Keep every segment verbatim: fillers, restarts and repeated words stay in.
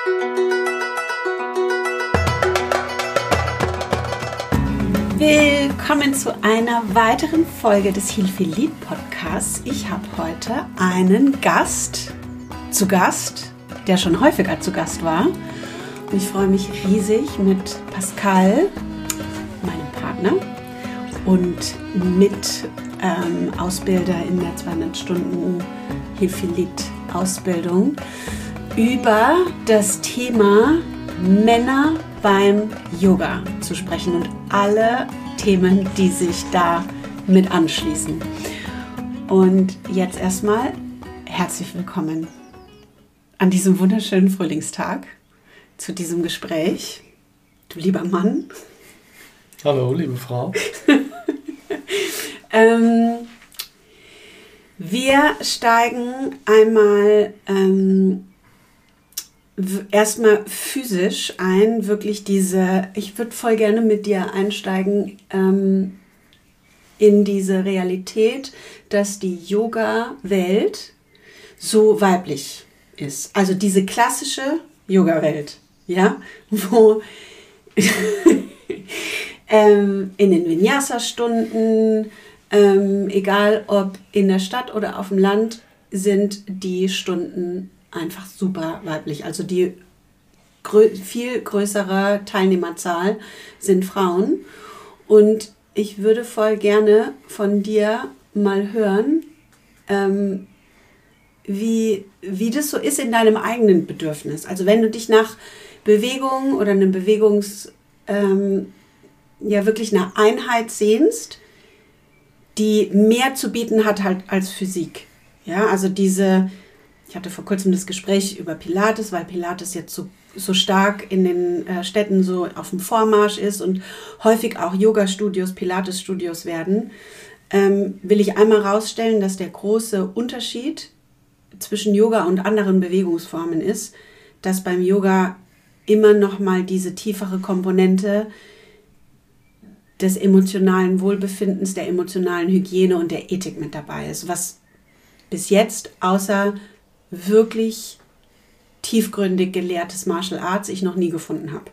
Willkommen zu einer weiteren Folge des Heal Feel Lead Podcasts. Ich habe heute einen Gast zu Gast, der schon häufiger zu Gast war. Und ich freue mich riesig mit Pascal, meinem Partner, und mit ähm, Ausbilder in der zweihundert Stunden Heal Feel Lead Ausbildung über das Thema Männer beim Yoga zu sprechen und alle Themen, die sich da mit anschließen. Und jetzt erstmal herzlich willkommen an diesem wunderschönen Frühlingstag zu diesem Gespräch. Du lieber Mann. Hallo, liebe Frau. ähm, wir steigen einmal ähm, erstmal physisch ein, wirklich diese, ich würde voll gerne mit dir einsteigen ähm, in diese Realität, dass die Yoga-Welt so weiblich ist. Also diese klassische Yoga-Welt, ja, wo ähm, in den Vinyasa-Stunden, ähm, egal ob in der Stadt oder auf dem Land, sind die Stunden einfach super weiblich. Also die grö- viel größere Teilnehmerzahl sind Frauen. Und ich würde voll gerne von dir mal hören, ähm, wie, wie das so ist in deinem eigenen Bedürfnis. Also wenn du dich nach Bewegung oder einem Bewegungs, ähm, ja wirklich einer Einheit sehnst, die mehr zu bieten hat halt als Physik. Ja, also diese Ich hatte vor kurzem das Gespräch über Pilates, weil Pilates jetzt so, so stark in den äh, Städten so auf dem Vormarsch ist und häufig auch Yoga-Studios, Pilates-Studios werden, ähm, will ich einmal rausstellen, dass der große Unterschied zwischen Yoga und anderen Bewegungsformen ist, dass beim Yoga immer noch mal diese tiefere Komponente des emotionalen Wohlbefindens, der emotionalen Hygiene und der Ethik mit dabei ist, was bis jetzt außer wirklich tiefgründig gelehrtes Martial Arts ich noch nie gefunden habe.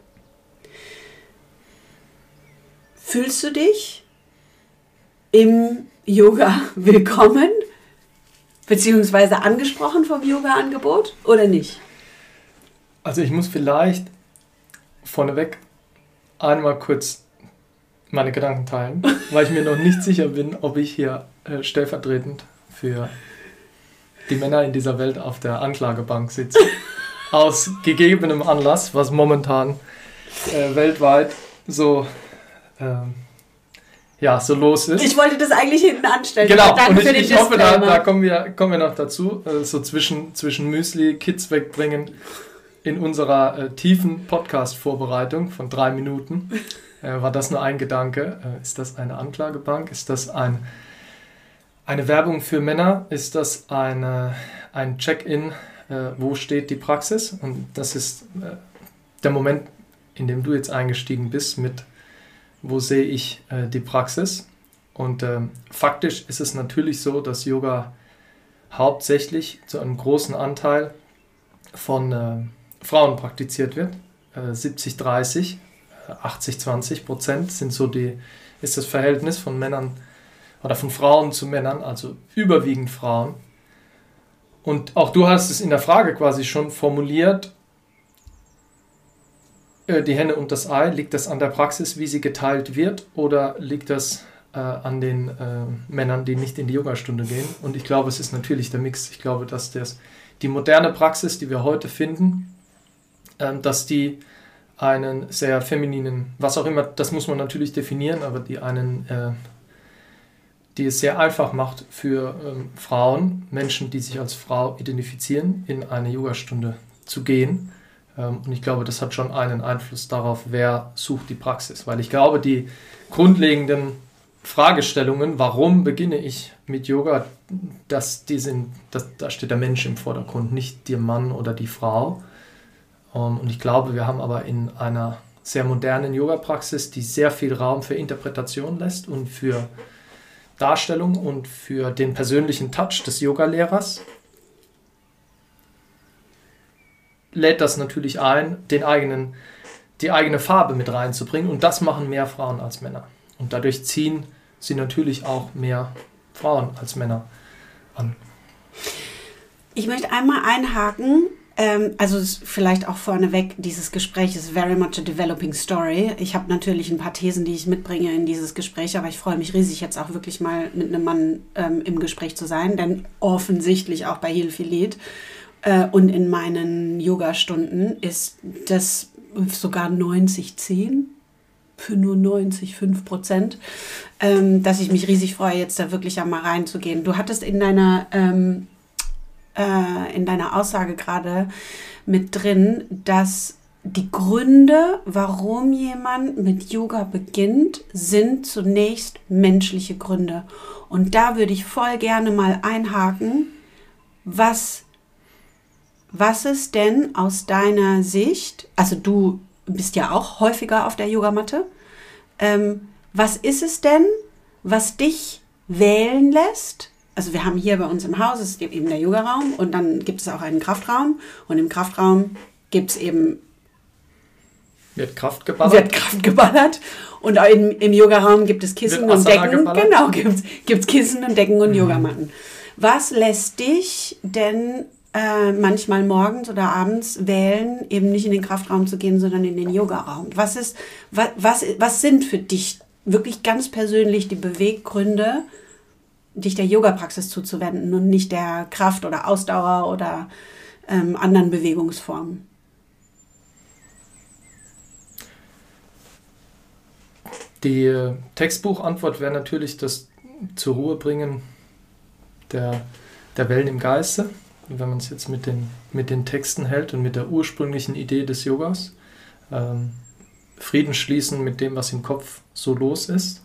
Fühlst du dich im Yoga willkommen, beziehungsweise angesprochen vom Yoga-Angebot oder nicht? Also ich muss vielleicht vorneweg einmal kurz meine Gedanken teilen, weil ich mir noch nicht sicher bin, ob ich hier äh, stellvertretend für die Männer in dieser Welt auf der Anklagebank sitzen. Aus gegebenem Anlass, was momentan äh, weltweit so, ähm, ja, so los ist. Ich wollte das eigentlich hinten anstellen. Genau, Danke und ich, für den ich hoffe, da, Disclaimer. da kommen, wir, kommen wir noch dazu. Äh, so zwischen, zwischen Müsli, Kids wegbringen in unserer äh, tiefen Podcast-Vorbereitung von drei Minuten. Äh, war das nur ein Gedanke? Äh, ist das eine Anklagebank? Ist das ein... Eine Werbung für Männer? Ist das eine, ein Check-in, äh, wo steht die Praxis? Und das ist äh, der Moment, in dem du jetzt eingestiegen bist mit, wo sehe ich äh, die Praxis? Und äh, faktisch ist es natürlich so, dass Yoga hauptsächlich zu einem großen Anteil von äh, Frauen praktiziert wird. Äh, siebzig dreißig, achtzig zwanzig Prozent sind so die, ist das Verhältnis von Männern oder von Frauen zu Männern, also überwiegend Frauen. Und auch du hast es in der Frage quasi schon formuliert, äh, die Henne und das Ei, liegt das an der Praxis, wie sie geteilt wird, oder liegt das äh, an den äh, Männern, die nicht in die Yogastunde gehen? Und ich glaube, es ist natürlich der Mix. Ich glaube, dass das, die moderne Praxis, die wir heute finden, äh, dass die einen sehr femininen, was auch immer, das muss man natürlich definieren, aber die einen... Äh, die es sehr einfach macht für ähm, Frauen, Menschen, die sich als Frau identifizieren, in eine Yogastunde zu gehen. Ähm, und ich glaube, das hat schon einen Einfluss darauf, wer sucht die Praxis. Weil ich glaube, die grundlegenden Fragestellungen, warum beginne ich mit Yoga, dass die sind, dass, da steht der Mensch im Vordergrund, nicht der Mann oder die Frau. Ähm, und ich glaube, wir haben aber in einer sehr modernen Yoga-Praxis, die sehr viel Raum für Interpretation lässt und für Darstellung und für den persönlichen Touch des Yogalehrers. lädt das natürlich ein, den eigenen, die eigene Farbe mit reinzubringen. Und das machen mehr Frauen als Männer. Und dadurch ziehen sie natürlich auch mehr Frauen als Männer an. Ich möchte einmal einhaken, ähm, also vielleicht auch vorneweg, dieses Gespräch ist very much a developing story. Ich habe natürlich ein paar Thesen, die ich mitbringe in dieses Gespräch, aber ich freue mich riesig, jetzt auch wirklich mal mit einem Mann ähm, im Gespräch zu sein, denn offensichtlich auch bei Heal Feel Lead äh, und in meinen Yoga-Stunden ist das sogar neunzig zehn für nur neunzig Komma fünf Prozent, ähm, dass ich mich riesig freue, jetzt da wirklich einmal reinzugehen. Du hattest in deiner ähm, äh, in deiner Aussage gerade mit drin, dass die Gründe, warum jemand mit Yoga beginnt, sind zunächst menschliche Gründe. Und da würde ich voll gerne mal einhaken, was, was ist denn aus deiner Sicht, also du bist ja auch häufiger auf der Yogamatte, ähm, was ist es denn, was dich wählen lässt? Also wir haben hier bei uns im Haus, es gibt eben der Yogaraum und dann gibt es auch einen Kraftraum und im Kraftraum gibt es eben Wird Kraft geballert. Wird Kraft geballert. Und im, im Yogaraum gibt es Kissen und Decken. Geballert. Genau, gibt es Kissen und Decken und mhm. Yogamatten. Was lässt dich denn äh, manchmal morgens oder abends wählen, eben nicht in den Kraftraum zu gehen, sondern in den Yogaraum? Was ist, was, was, was sind für dich wirklich ganz persönlich die Beweggründe, dich der Yoga-Praxis zuzuwenden und nicht der Kraft oder Ausdauer oder ähm, anderen Bewegungsformen? Die äh, Textbuchantwort wäre natürlich das zur Ruhe bringen der, der Wellen im Geiste, wenn man es jetzt mit den, mit den Texten hält und mit der ursprünglichen Idee des Yogas. Ähm, Frieden schließen mit dem, was im Kopf so los ist.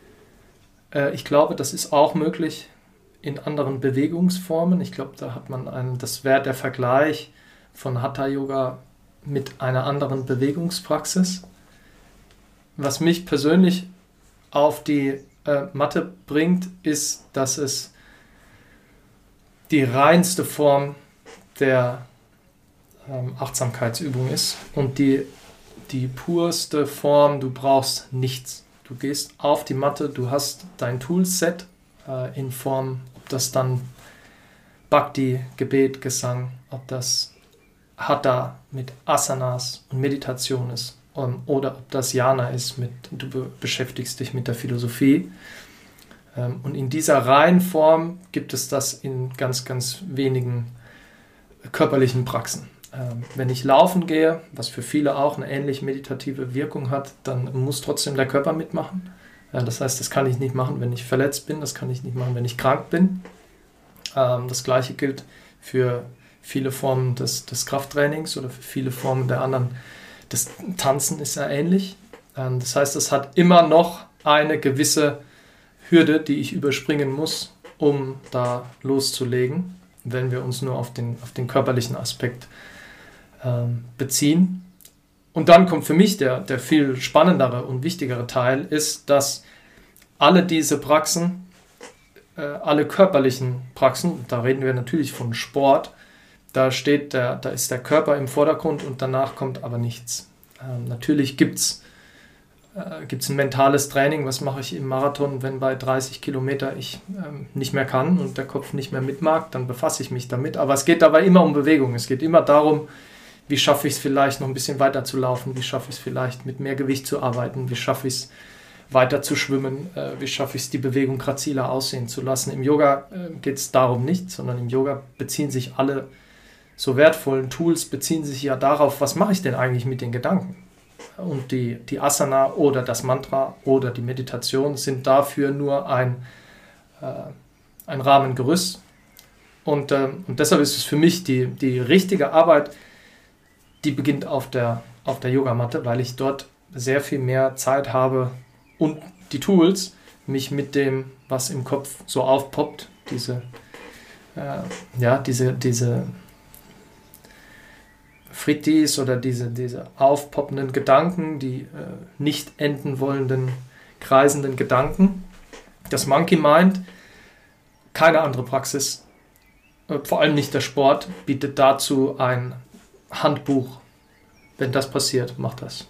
Äh, ich glaube, das ist auch möglich in anderen Bewegungsformen. Ich glaube, da hat man einen, das wäre der Vergleich von Hatha-Yoga mit einer anderen Bewegungspraxis. Was mich persönlich auf die äh, Matte bringt, ist, dass es die reinste Form der ähm, Achtsamkeitsübung ist und die, die purste Form, du brauchst nichts. Du gehst auf die Matte, du hast dein Toolset äh, in Form, ob das dann Bhakti, Gebet, Gesang, ob das Hatha mit Asanas und Meditation ist. Um, oder ob das Jhana ist, mit, du be- beschäftigst dich mit der Philosophie. Ähm, und in dieser Reihenform gibt es das in ganz, ganz wenigen körperlichen Praxen. Ähm, wenn ich laufen gehe, was für viele auch eine ähnlich meditative Wirkung hat, dann muss trotzdem der Körper mitmachen. Äh, das heißt, das kann ich nicht machen, wenn ich verletzt bin, das kann ich nicht machen, wenn ich krank bin. Ähm, das Gleiche gilt für viele Formen des, des Krafttrainings oder für viele Formen der anderen. Das Tanzen ist ja ähnlich. Das heißt, es hat immer noch eine gewisse Hürde, die ich überspringen muss, um da loszulegen, wenn wir uns nur auf den, auf den körperlichen Aspekt ähm, beziehen. Und dann kommt für mich der, der viel spannendere und wichtigere Teil, ist, dass alle diese Praxen, äh, alle körperlichen Praxen, da reden wir natürlich von Sport, Da steht der, da ist der Körper im Vordergrund und danach kommt aber nichts. Ähm, natürlich gibt es äh, gibt's ein mentales Training. Was mache ich im Marathon, wenn bei dreißig Kilometer ich ähm, nicht mehr kann und der Kopf nicht mehr mitmag, dann befasse ich mich damit. Aber es geht dabei immer um Bewegung. Es geht immer darum, wie schaffe ich es vielleicht noch ein bisschen weiter zu laufen, wie schaffe ich es vielleicht mit mehr Gewicht zu arbeiten, wie schaffe ich es weiter zu schwimmen, äh, wie schaffe ich es, die Bewegung graziler aussehen zu lassen. Im Yoga äh, geht es darum nicht, sondern im Yoga beziehen sich alle so wertvollen Tools beziehen sich ja darauf, was mache ich denn eigentlich mit den Gedanken? Und die, die Asana oder das Mantra oder die Meditation sind dafür nur ein, äh, ein Rahmengerüst. Und, äh, und deshalb ist es für mich die, die richtige Arbeit, die beginnt auf der, auf der Yogamatte, weil ich dort sehr viel mehr Zeit habe und die Tools, mich mit dem, was im Kopf so aufpoppt, diese, äh, ja, diese, diese Frittis oder diese, diese aufpoppenden Gedanken, die äh, nicht enden wollenden, kreisenden Gedanken. Das Monkey Mind, keine andere Praxis, äh, vor allem nicht der Sport, bietet dazu ein Handbuch. Wenn das passiert, mach das.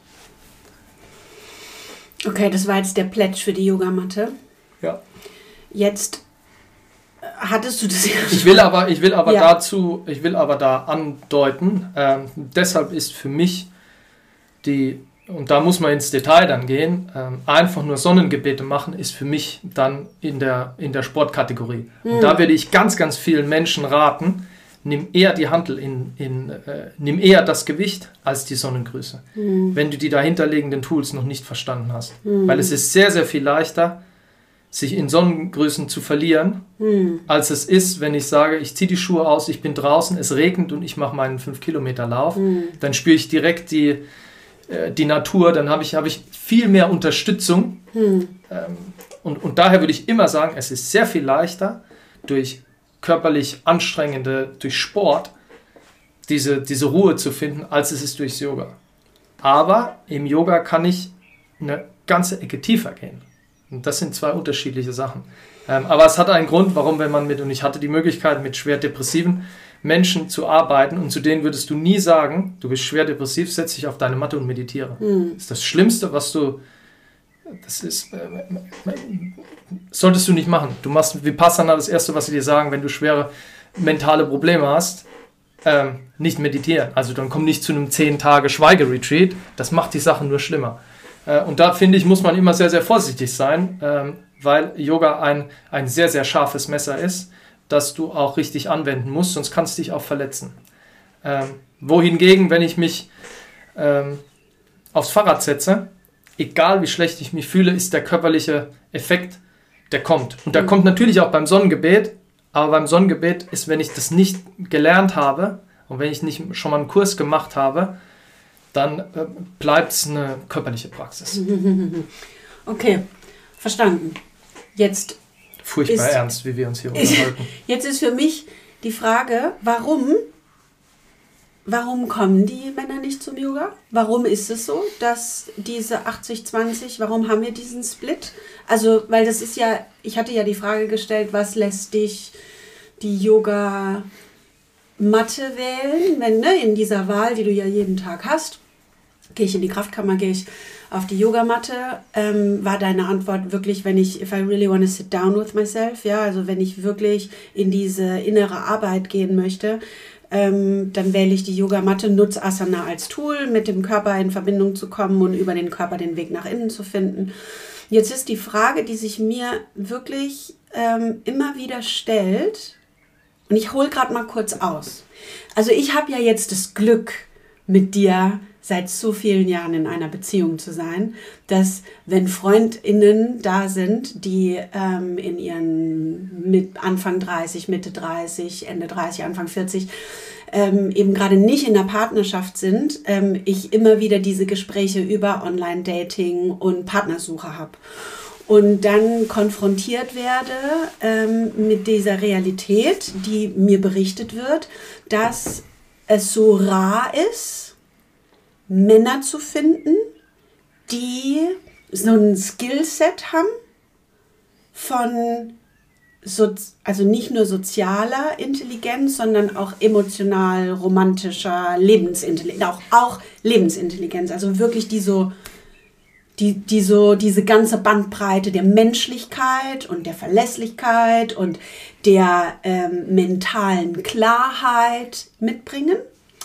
Okay, das war jetzt der Pledge für die Yogamatte. Ja. Jetzt hattest du das ja schon. Ich will aber, ich will aber Ja. dazu, ich will aber da andeuten, ähm, deshalb ist für mich die, und da muss man ins Detail dann gehen, ähm, einfach nur Sonnengebete machen, ist für mich dann in der, in der Sportkategorie. Hm. Und da würde ich ganz, ganz vielen Menschen raten, nimm eher die Hantel in, in äh, nimm eher das Gewicht als die Sonnengröße, Hm. wenn du die dahinterliegenden Tools noch nicht verstanden hast. Hm. Weil es ist sehr, sehr viel leichter, sich in Sonnengrößen zu verlieren, Hm. als es ist, wenn ich sage, ich ziehe die Schuhe aus, ich bin draußen, es regnet und ich mache meinen fünf Kilometer Lauf, Hm. dann spüre ich direkt die, äh, die Natur, dann habe ich, habe ich viel mehr Unterstützung. Hm. Ähm, und, und daher würde ich immer sagen, es ist sehr viel leichter, durch körperlich anstrengende, durch Sport, diese, diese Ruhe zu finden, als es ist durchs Yoga. Aber im Yoga kann ich eine ganze Ecke tiefer gehen. Und das sind zwei unterschiedliche Sachen. Ähm, aber es hat einen Grund, warum, wenn man mit, und ich hatte die Möglichkeit, mit schwer depressiven Menschen zu arbeiten, und zu denen würdest du nie sagen, du bist schwer depressiv, setz dich auf deine Matte und meditiere. Hm. Das ist das Schlimmste, was du, das ist, äh, solltest du nicht machen. Du machst Vipassana, das Erste, was sie dir sagen, wenn du schwere mentale Probleme hast, ähm, nicht meditieren. Also dann komm nicht zu einem zehn Tage Schweigeretreat, das macht die Sache nur schlimmer. Und da, finde ich, muss man immer sehr, sehr vorsichtig sein, ähm, weil Yoga ein, ein sehr, sehr scharfes Messer ist, das du auch richtig anwenden musst, sonst kannst du dich auch verletzen. Ähm, wohingegen, wenn ich mich ähm, aufs Fahrrad setze, egal wie schlecht ich mich fühle, ist der körperliche Effekt, der kommt. Und der Mhm. kommt natürlich auch beim Sonnengebet, aber beim Sonnengebet ist, wenn ich das nicht gelernt habe und wenn ich nicht schon mal einen Kurs gemacht habe, dann äh, bleibt es eine körperliche Praxis. Okay, verstanden. Jetzt, Furchtbar Ist- ernst, wie wir uns hier unterhalten. jetzt ist für mich die Frage, warum, warum kommen die Männer nicht zum Yoga? Warum ist es so, dass diese achtzig zwanzig, warum haben wir diesen Split? Also, weil das ist ja, ich hatte ja die Frage gestellt, was lässt dich die Yoga Matte wählen, wenn, ne, in dieser Wahl, die du ja jeden Tag hast, gehe ich in die Kraftkammer, gehe ich auf die Yogamatte, ähm, war deine Antwort wirklich, wenn ich, if I really want to sit down with myself, ja, also wenn ich wirklich in diese innere Arbeit gehen möchte, ähm, dann wähle ich die Yogamatte, nutze Asana als Tool, mit dem Körper in Verbindung zu kommen und über den Körper den Weg nach innen zu finden. Jetzt ist die Frage, die sich mir wirklich ähm, immer wieder stellt, und ich hole gerade mal kurz aus. Also ich habe ja jetzt das Glück, mit dir seit so vielen Jahren in einer Beziehung zu sein, dass wenn FreundInnen da sind, die ähm, in ihren mit Anfang dreißig, Mitte dreißig, Ende dreißig, Anfang vierzig ähm, eben gerade nicht in der Partnerschaft sind, ähm, ich immer wieder diese Gespräche über Online-Dating und Partnersuche habe. Und dann konfrontiert werde ähm, mit dieser Realität, die mir berichtet wird, dass es so rar ist, Männer zu finden, die so ein Skillset haben von, so, also nicht nur sozialer Intelligenz, sondern auch emotional, romantischer Lebensintelligenz, auch, auch Lebensintelligenz, also wirklich die so Die, die so diese ganze Bandbreite der Menschlichkeit und der Verlässlichkeit und der ähm, mentalen Klarheit mitbringen.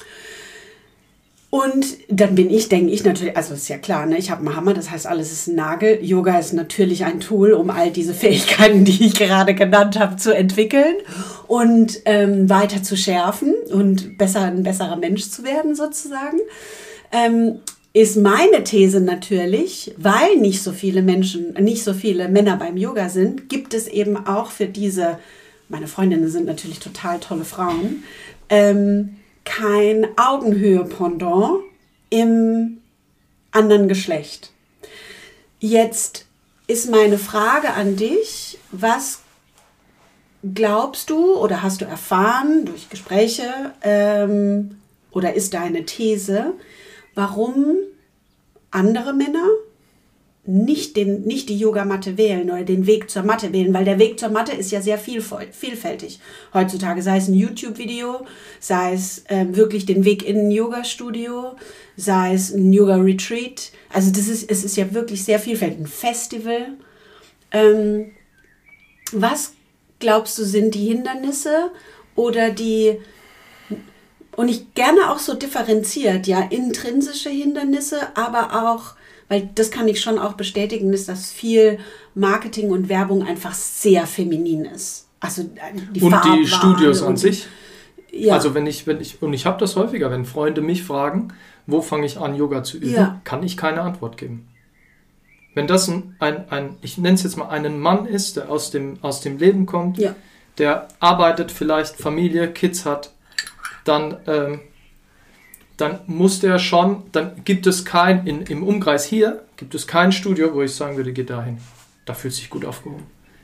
Und dann bin ich, denke ich natürlich, also ist ja klar, ne, ich habe einen Hammer, das heißt, alles ist ein Nagel. Yoga ist natürlich ein Tool, um all diese Fähigkeiten, die ich gerade genannt habe, zu entwickeln und ähm, weiter zu schärfen und besser, ein besserer Mensch zu werden sozusagen. Ähm, ist meine These natürlich, weil nicht so viele Menschen, nicht so viele Männer beim Yoga sind, gibt es eben auch für diese, meine Freundinnen sind natürlich total tolle Frauen, ähm, kein Augenhöhe-Pendant im anderen Geschlecht. Jetzt ist meine Frage an dich, was glaubst du oder hast du erfahren durch Gespräche ähm, oder ist deine These, warum andere Männer nicht, den, nicht die Yogamatte wählen oder den Weg zur Matte wählen, weil der Weg zur Matte ist ja sehr viel, vielfältig heutzutage. Sei es ein YouTube-Video, sei es äh, wirklich den Weg in ein Yoga-Studio, sei es ein Yoga-Retreat. Also das ist, es ist ja wirklich sehr vielfältig. Ein Festival. Ähm, was glaubst du, sind die Hindernisse oder die, und ich gerne auch so differenziert, ja, intrinsische Hindernisse, aber auch, weil das kann ich schon auch bestätigen, ist, dass viel Marketing und Werbung einfach sehr feminin ist. Also die und die Studios an sich. Ja. Also wenn ich, wenn ich, und ich habe das häufiger, wenn Freunde mich fragen, wo fange ich an, Yoga zu üben, ja. kann ich keine Antwort geben. Wenn das ein, ein, ein ich nenne es jetzt mal einen Mann ist, der aus dem, aus dem Leben kommt, ja. der arbeitet, vielleicht Familie, Kids hat, dann, ähm, dann muss der schon, dann gibt es kein, in, im Umkreis hier, gibt es kein Studio, wo ich sagen würde, geh dahin. Da fühlt sich gut aufgehoben.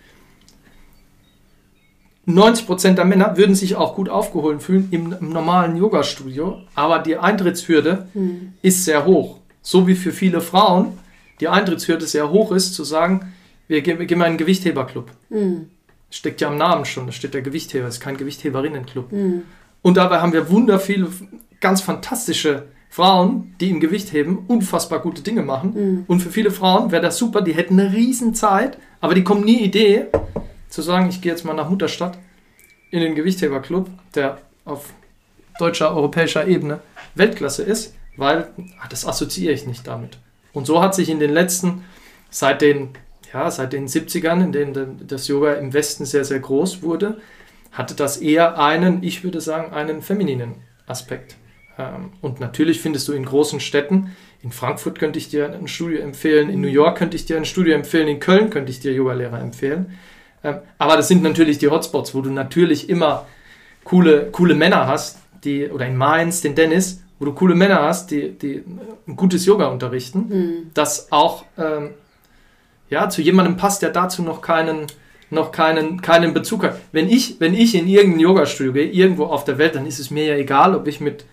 neunzig Prozent der Männer würden sich auch gut aufgehoben fühlen im, im normalen Yoga-Studio, aber die Eintrittshürde hm. ist sehr hoch. So wie für viele Frauen die Eintrittshürde sehr hoch ist, zu sagen, wir gehen, wir gehen mal in einen Gewichtheberclub. Hm. Steckt ja am Namen schon, da steht der Gewichtheber, es ist kein Gewichtheberinnenclub. Hm. Und dabei haben wir wunderviele, ganz fantastische Frauen, die im Gewichtheben unfassbar gute Dinge machen. Mhm. Und für viele Frauen wäre das super, die hätten eine riesen Zeit, aber die kommen nie Idee, zu sagen, ich gehe jetzt mal nach Mutterstadt in den Gewichtheberclub, der auf deutscher, europäischer Ebene Weltklasse ist, weil ach, das assoziiere ich nicht damit. Und so hat sich in den letzten, seit den, ja, seit den siebzigern, in denen das Yoga im Westen sehr, sehr groß wurde, hatte das eher einen, ich würde sagen, einen femininen Aspekt. Und natürlich findest du in großen Städten, in Frankfurt könnte ich dir ein Studio empfehlen, in New York könnte ich dir ein Studio empfehlen, in Köln könnte ich dir Yogalehrer empfehlen. Aber das sind natürlich die Hotspots, wo du natürlich immer coole, coole Männer hast, die, oder in Mainz, den Dennis, wo du coole Männer hast, die, die ein gutes Yoga unterrichten, mhm. das auch ähm, ja, zu jemandem passt, der dazu noch keinen noch keinen, keinen Bezug hat. Wenn ich, wenn ich in irgendein Yoga-Studio gehe, irgendwo auf der Welt, dann ist es mir ja egal, ob ich mit,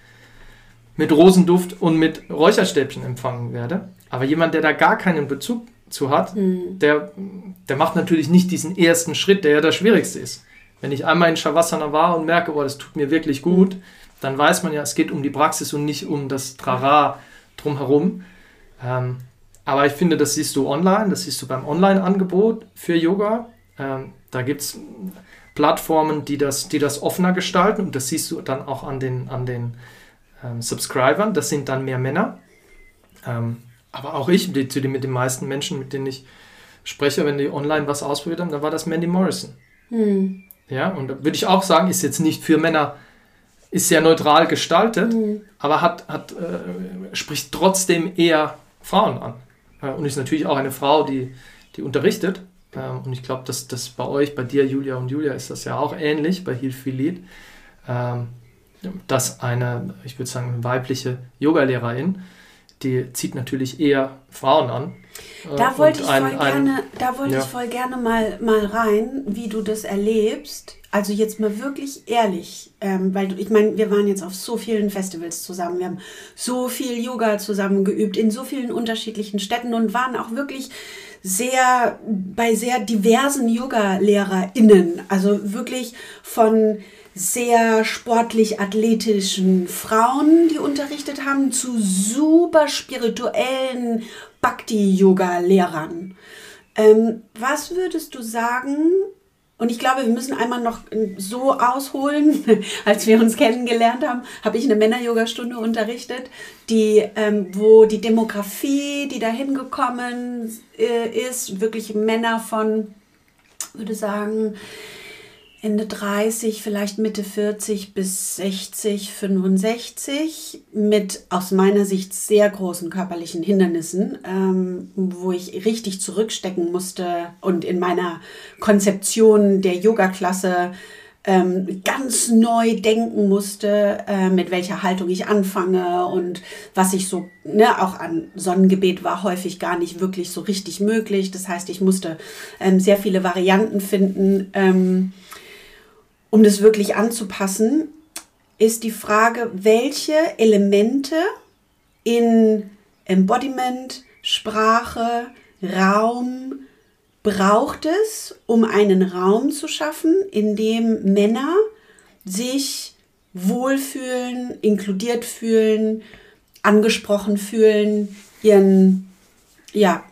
mit Rosenduft und mit Räucherstäbchen empfangen werde. Aber jemand, der da gar keinen Bezug zu hat, mhm. der, der macht natürlich nicht diesen ersten Schritt, der ja das Schwierigste ist. Wenn ich einmal in Shavasana war und merke, oh, das tut mir wirklich gut, mhm. dann weiß man ja, es geht um die Praxis und nicht um das Trara drumherum. Ähm, aber ich finde, das siehst du online, das siehst du beim Online-Angebot für Yoga. Ähm, da gibt es Plattformen, die das, die das offener gestalten und das siehst du dann auch an den, an den ähm, Subscribern. Das sind dann mehr Männer. Ähm, aber auch ich, die, die, mit den meisten Menschen, mit denen ich spreche, wenn die online was ausprobiert haben, da war das Mandy Morrison. Hm. Ja, und da würde ich auch sagen, ist jetzt nicht für Männer, ist sehr neutral gestaltet, hm. aber hat, hat, äh, spricht trotzdem eher Frauen an. Äh, und ist natürlich auch eine Frau, die, die unterrichtet. Ähm, und ich glaube, dass das bei euch, bei dir, Julia und Julia, ist das ja auch ähnlich, bei Heal Feel Lead, ähm, dass eine, ich würde sagen, eine weibliche Yogalehrerin, die zieht natürlich eher Frauen an. Äh, da wollte ich ein, voll ein, gerne, da wollte ja. ich voll gerne mal, mal rein, wie du das erlebst. Also jetzt mal wirklich ehrlich, ähm, weil du, ich meine, wir waren jetzt auf so vielen Festivals zusammen, wir haben so viel Yoga zusammen geübt, in so vielen unterschiedlichen Städten und waren auch wirklich sehr, bei sehr diversen Yoga-LehrerInnen, also wirklich von sehr sportlich athletischen Frauen, die unterrichtet haben, zu super spirituellen Bhakti-Yoga-Lehrern. Ähm, was würdest du sagen? Und ich glaube, wir müssen einmal noch so ausholen, als wir uns kennengelernt haben, habe ich eine Männer-Yoga-Stunde unterrichtet, die, ähm, wo die Demografie, die da hingekommen äh, ist, wirklich Männer von, würde sagen, Ende dreißig, vielleicht Mitte vierzig bis sechzig, fünfundsechzig mit aus meiner Sicht sehr großen körperlichen Hindernissen, ähm, wo ich richtig zurückstecken musste und in meiner Konzeption der Yoga-Klasse ähm, ganz neu denken musste, äh, mit welcher Haltung ich anfange und was ich so, ne, auch an Sonnengebet war häufig gar nicht wirklich so richtig möglich. Das heißt, ich musste ähm, sehr viele Varianten finden, ähm, um das wirklich anzupassen, ist die Frage, welche Elemente in Embodiment, Sprache, Raum braucht es, um einen Raum zu schaffen, in dem Männer sich wohlfühlen, inkludiert fühlen, angesprochen fühlen, ihren, ja.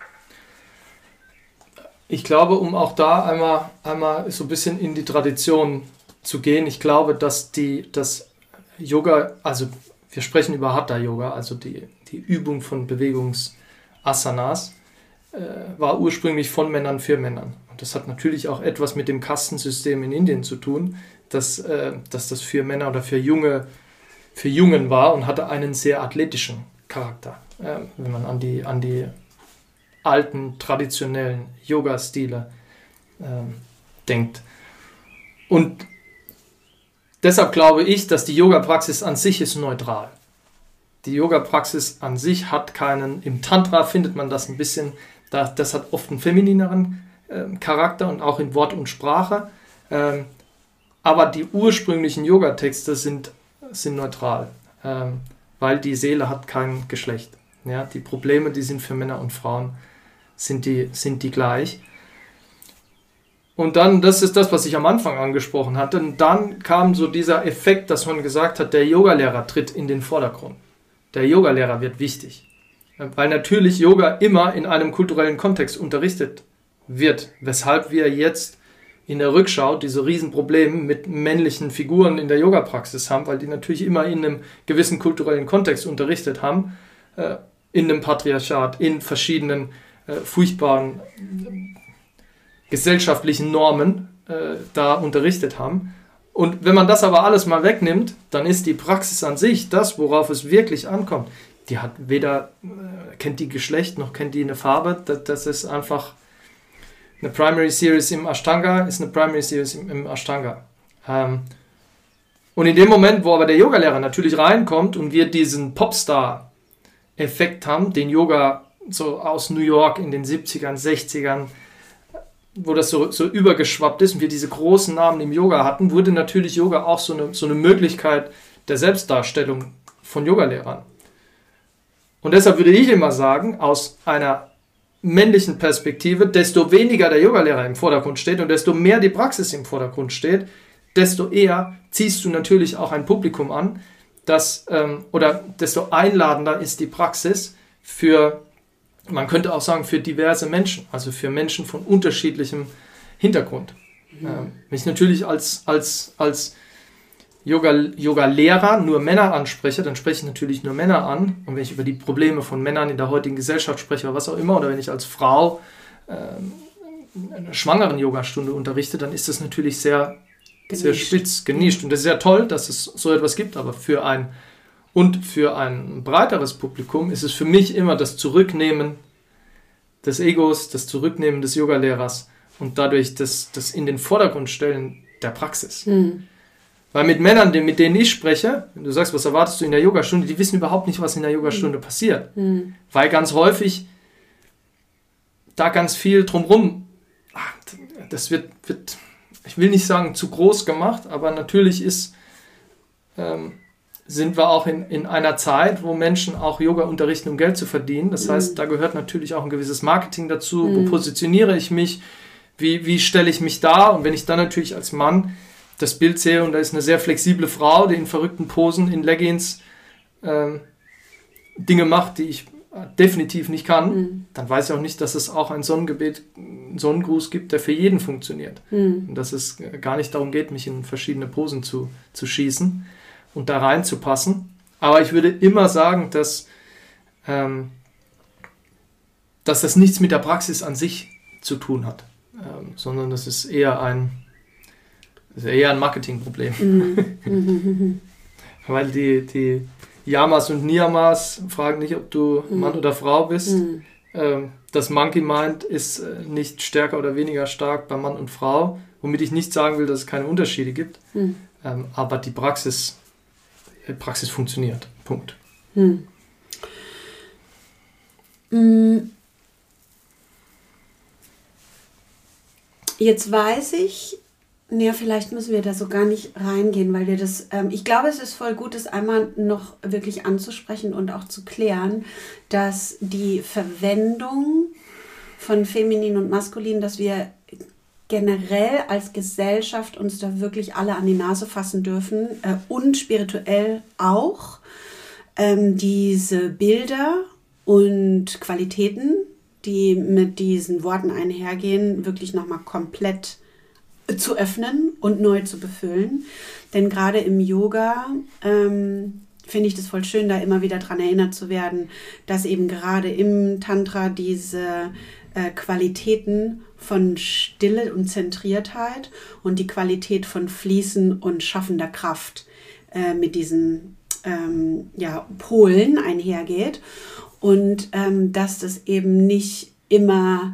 Ich glaube, um auch da einmal, einmal so ein bisschen in die Tradition zu gehen, ich glaube, dass die, das Yoga, also wir sprechen über Hatha-Yoga, also die, die Übung von Bewegungs-Asanas, äh, war ursprünglich von Männern für Männern. Und das hat natürlich auch etwas mit dem Kastensystem in Indien zu tun, dass, äh, dass das für Männer oder für Junge, für Jungen war und hatte einen sehr athletischen Charakter. Äh, wenn man an die, an die alten, traditionellen Yoga-Stile äh, denkt. Und deshalb glaube ich, dass die Yoga-Praxis an sich ist neutral. Die Yoga-Praxis an sich hat keinen, im Tantra findet man das ein bisschen, das, das hat oft einen feminineren äh, Charakter und auch in Wort und Sprache. Ähm, aber die ursprünglichen Yoga-Texte sind, sind neutral, ähm, weil die Seele hat kein Geschlecht. Ja? Die Probleme, die sind für Männer und Frauen, sind die, sind die gleich. Und dann, das ist das, was ich am Anfang angesprochen hatte, und dann kam so dieser Effekt, dass man gesagt hat, der Yogalehrer tritt in den Vordergrund. Der Yogalehrer wird wichtig. Weil natürlich Yoga immer in einem kulturellen Kontext unterrichtet wird, weshalb wir jetzt in der Rückschau diese Riesenprobleme mit männlichen Figuren in der Yoga-Praxis haben, weil die natürlich immer in einem gewissen kulturellen Kontext unterrichtet haben, äh, in einem Patriarchat, in verschiedenen äh, furchtbaren äh, gesellschaftlichen Normen äh, da unterrichtet haben. Und wenn man das aber alles mal wegnimmt, dann ist die Praxis an sich das, worauf es wirklich ankommt. Die hat weder, äh, kennt die Geschlecht, noch kennt die eine Farbe. Das, das ist einfach eine Primary Series im Ashtanga, ist eine Primary Series im, im Ashtanga. Ähm, und in dem Moment, wo aber der Yogalehrer natürlich reinkommt und wir diesen Popstar-Effekt haben, den Yoga so aus New York in den siebzigern, sechzigern, wo das so, so übergeschwappt ist und wir diese großen Namen im Yoga hatten, wurde natürlich Yoga auch so eine, so eine Möglichkeit der Selbstdarstellung von Yogalehrern. Und deshalb würde ich immer sagen, aus einer männlichen Perspektive, desto weniger der Yogalehrer im Vordergrund steht und desto mehr die Praxis im Vordergrund steht, desto eher ziehst du natürlich auch ein Publikum an, das, ähm, oder desto einladender ist die Praxis für, man könnte auch sagen, für diverse Menschen, also für Menschen von unterschiedlichem Hintergrund. Mhm. Ähm, wenn ich natürlich als, als, als Yoga, Yoga-Lehrer nur Männer anspreche, dann spreche ich natürlich nur Männer an. Und wenn ich über die Probleme von Männern in der heutigen Gesellschaft spreche oder was auch immer, oder wenn ich als Frau ähm, eine schwangeren Yogastunde unterrichte, dann ist das natürlich sehr, sehr spitz, genischt. Und das ist sehr toll, dass es so etwas gibt, aber für ein und für ein breiteres Publikum ist es für mich immer das Zurücknehmen des Egos, das Zurücknehmen des Yogalehrers und dadurch das, das in den Vordergrund stellen der Praxis. Mhm. Weil mit Männern, mit denen ich spreche, wenn du sagst, was erwartest du in der Yogastunde, die wissen überhaupt nicht, was in der Yogastunde mhm. passiert. Mhm. Weil ganz häufig da ganz viel drumherum, das wird, wird, ich will nicht sagen zu groß gemacht, aber natürlich ist, ähm, sind wir auch in, in einer Zeit, wo Menschen auch Yoga unterrichten, um Geld zu verdienen. Das mhm. heißt, da gehört natürlich auch ein gewisses Marketing dazu. Mhm. Wo positioniere ich mich? Wie, wie stelle ich mich dar? Und wenn ich dann natürlich als Mann das Bild sehe und da ist eine sehr flexible Frau, die in verrückten Posen, in Leggings ähm, Dinge macht, die ich definitiv nicht kann, mhm. dann weiß ich auch nicht, dass es auch ein Sonnengebet, einen Sonnengruß gibt, der für jeden funktioniert. Mhm. Und dass es gar nicht darum geht, mich in verschiedene Posen zu, zu schießen und da reinzupassen. Aber ich würde immer sagen, dass, ähm, dass das nichts mit der Praxis an sich zu tun hat, ähm, sondern das ist eher ein Das ist eher ein Marketingproblem. Mhm. Weil die, die Yamas und Niyamas fragen nicht, ob du mhm. Mann oder Frau bist. Mhm. Ähm, das Monkey Mind ist nicht stärker oder weniger stark bei Mann und Frau, womit ich nicht sagen will, dass es keine Unterschiede gibt. Mhm. Ähm, aber die Praxis, die Praxis funktioniert. Punkt. Mhm. Mhm. Jetzt weiß ich, ja, vielleicht müssen wir da so gar nicht reingehen, weil wir das, ähm, ich glaube, es ist voll gut, das einmal noch wirklich anzusprechen und auch zu klären, dass die Verwendung von feminin und maskulin, dass wir generell als Gesellschaft uns da wirklich alle an die Nase fassen dürfen äh, und spirituell auch. Ähm, diese Bilder und Qualitäten, die mit diesen Worten einhergehen, wirklich nochmal komplett zu öffnen und neu zu befüllen. Denn gerade im Yoga ähm, finde ich das voll schön, da immer wieder dran erinnert zu werden, dass eben gerade im Tantra diese äh, Qualitäten von Stille und Zentriertheit und die Qualität von Fließen und schaffender Kraft äh, mit diesen ähm, ja, Polen einhergeht. Und ähm, dass das eben nicht immer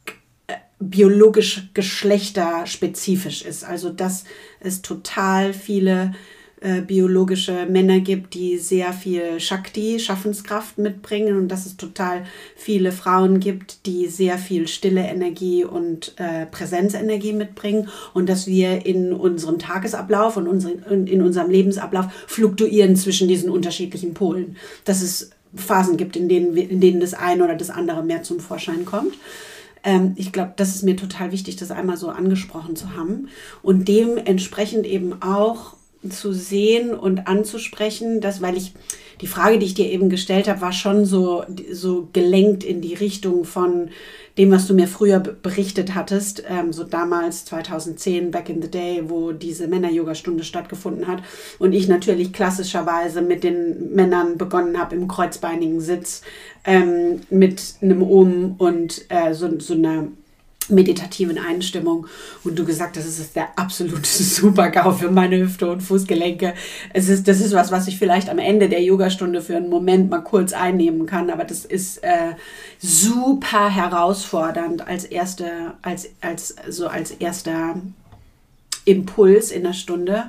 biologisch geschlechterspezifisch ist. Also dass es total viele äh, biologische Männer gibt, die sehr viel Shakti, Schaffenskraft mitbringen und dass es total viele Frauen gibt, die sehr viel stille Energie und äh, Präsenzenergie mitbringen und dass wir in unserem Tagesablauf und unseren, in unserem Lebensablauf fluktuieren zwischen diesen unterschiedlichen Polen. Dass es Phasen gibt, in denen, in denen das eine oder das andere mehr zum Vorschein kommt. Ich glaube, das ist mir total wichtig, das einmal so angesprochen zu haben und dementsprechend eben auch zu sehen und anzusprechen, dass, weil ich, die Frage, die ich dir eben gestellt habe, war schon so, so gelenkt in die Richtung von dem, was du mir früher berichtet hattest, ähm, so damals zweitausendzehn, back in the day, wo diese Männer-Yoga-Stunde stattgefunden hat und ich natürlich klassischerweise mit den Männern begonnen habe im kreuzbeinigen Sitz ähm, mit einem Om und äh, so, so einer meditativen Einstimmung und du gesagt hast, es ist der absolute Super-GAU für meine Hüfte und Fußgelenke. Es ist, das ist was, was ich vielleicht am Ende der Yogastunde für einen Moment mal kurz einnehmen kann, aber das ist äh, super herausfordernd als erste, als, als, so als erster Impuls in der Stunde.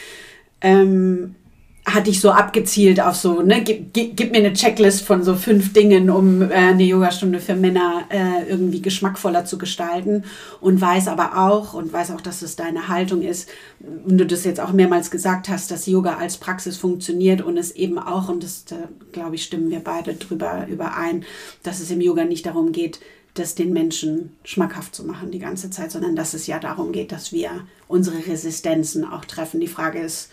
Ähm, hatte ich so abgezielt auf so, ne, gib, gib, gib mir eine Checklist von so fünf Dingen, um äh, eine Yogastunde für Männer äh, irgendwie geschmackvoller zu gestalten und weiß aber auch und weiß auch, dass es deine Haltung ist und du das jetzt auch mehrmals gesagt hast, dass Yoga als Praxis funktioniert und es eben auch, und das, da glaube ich, stimmen wir beide drüber überein, dass es im Yoga nicht darum geht, das den Menschen schmackhaft zu machen die ganze Zeit, sondern dass es ja darum geht, dass wir unsere Resistenzen auch treffen. Die Frage ist,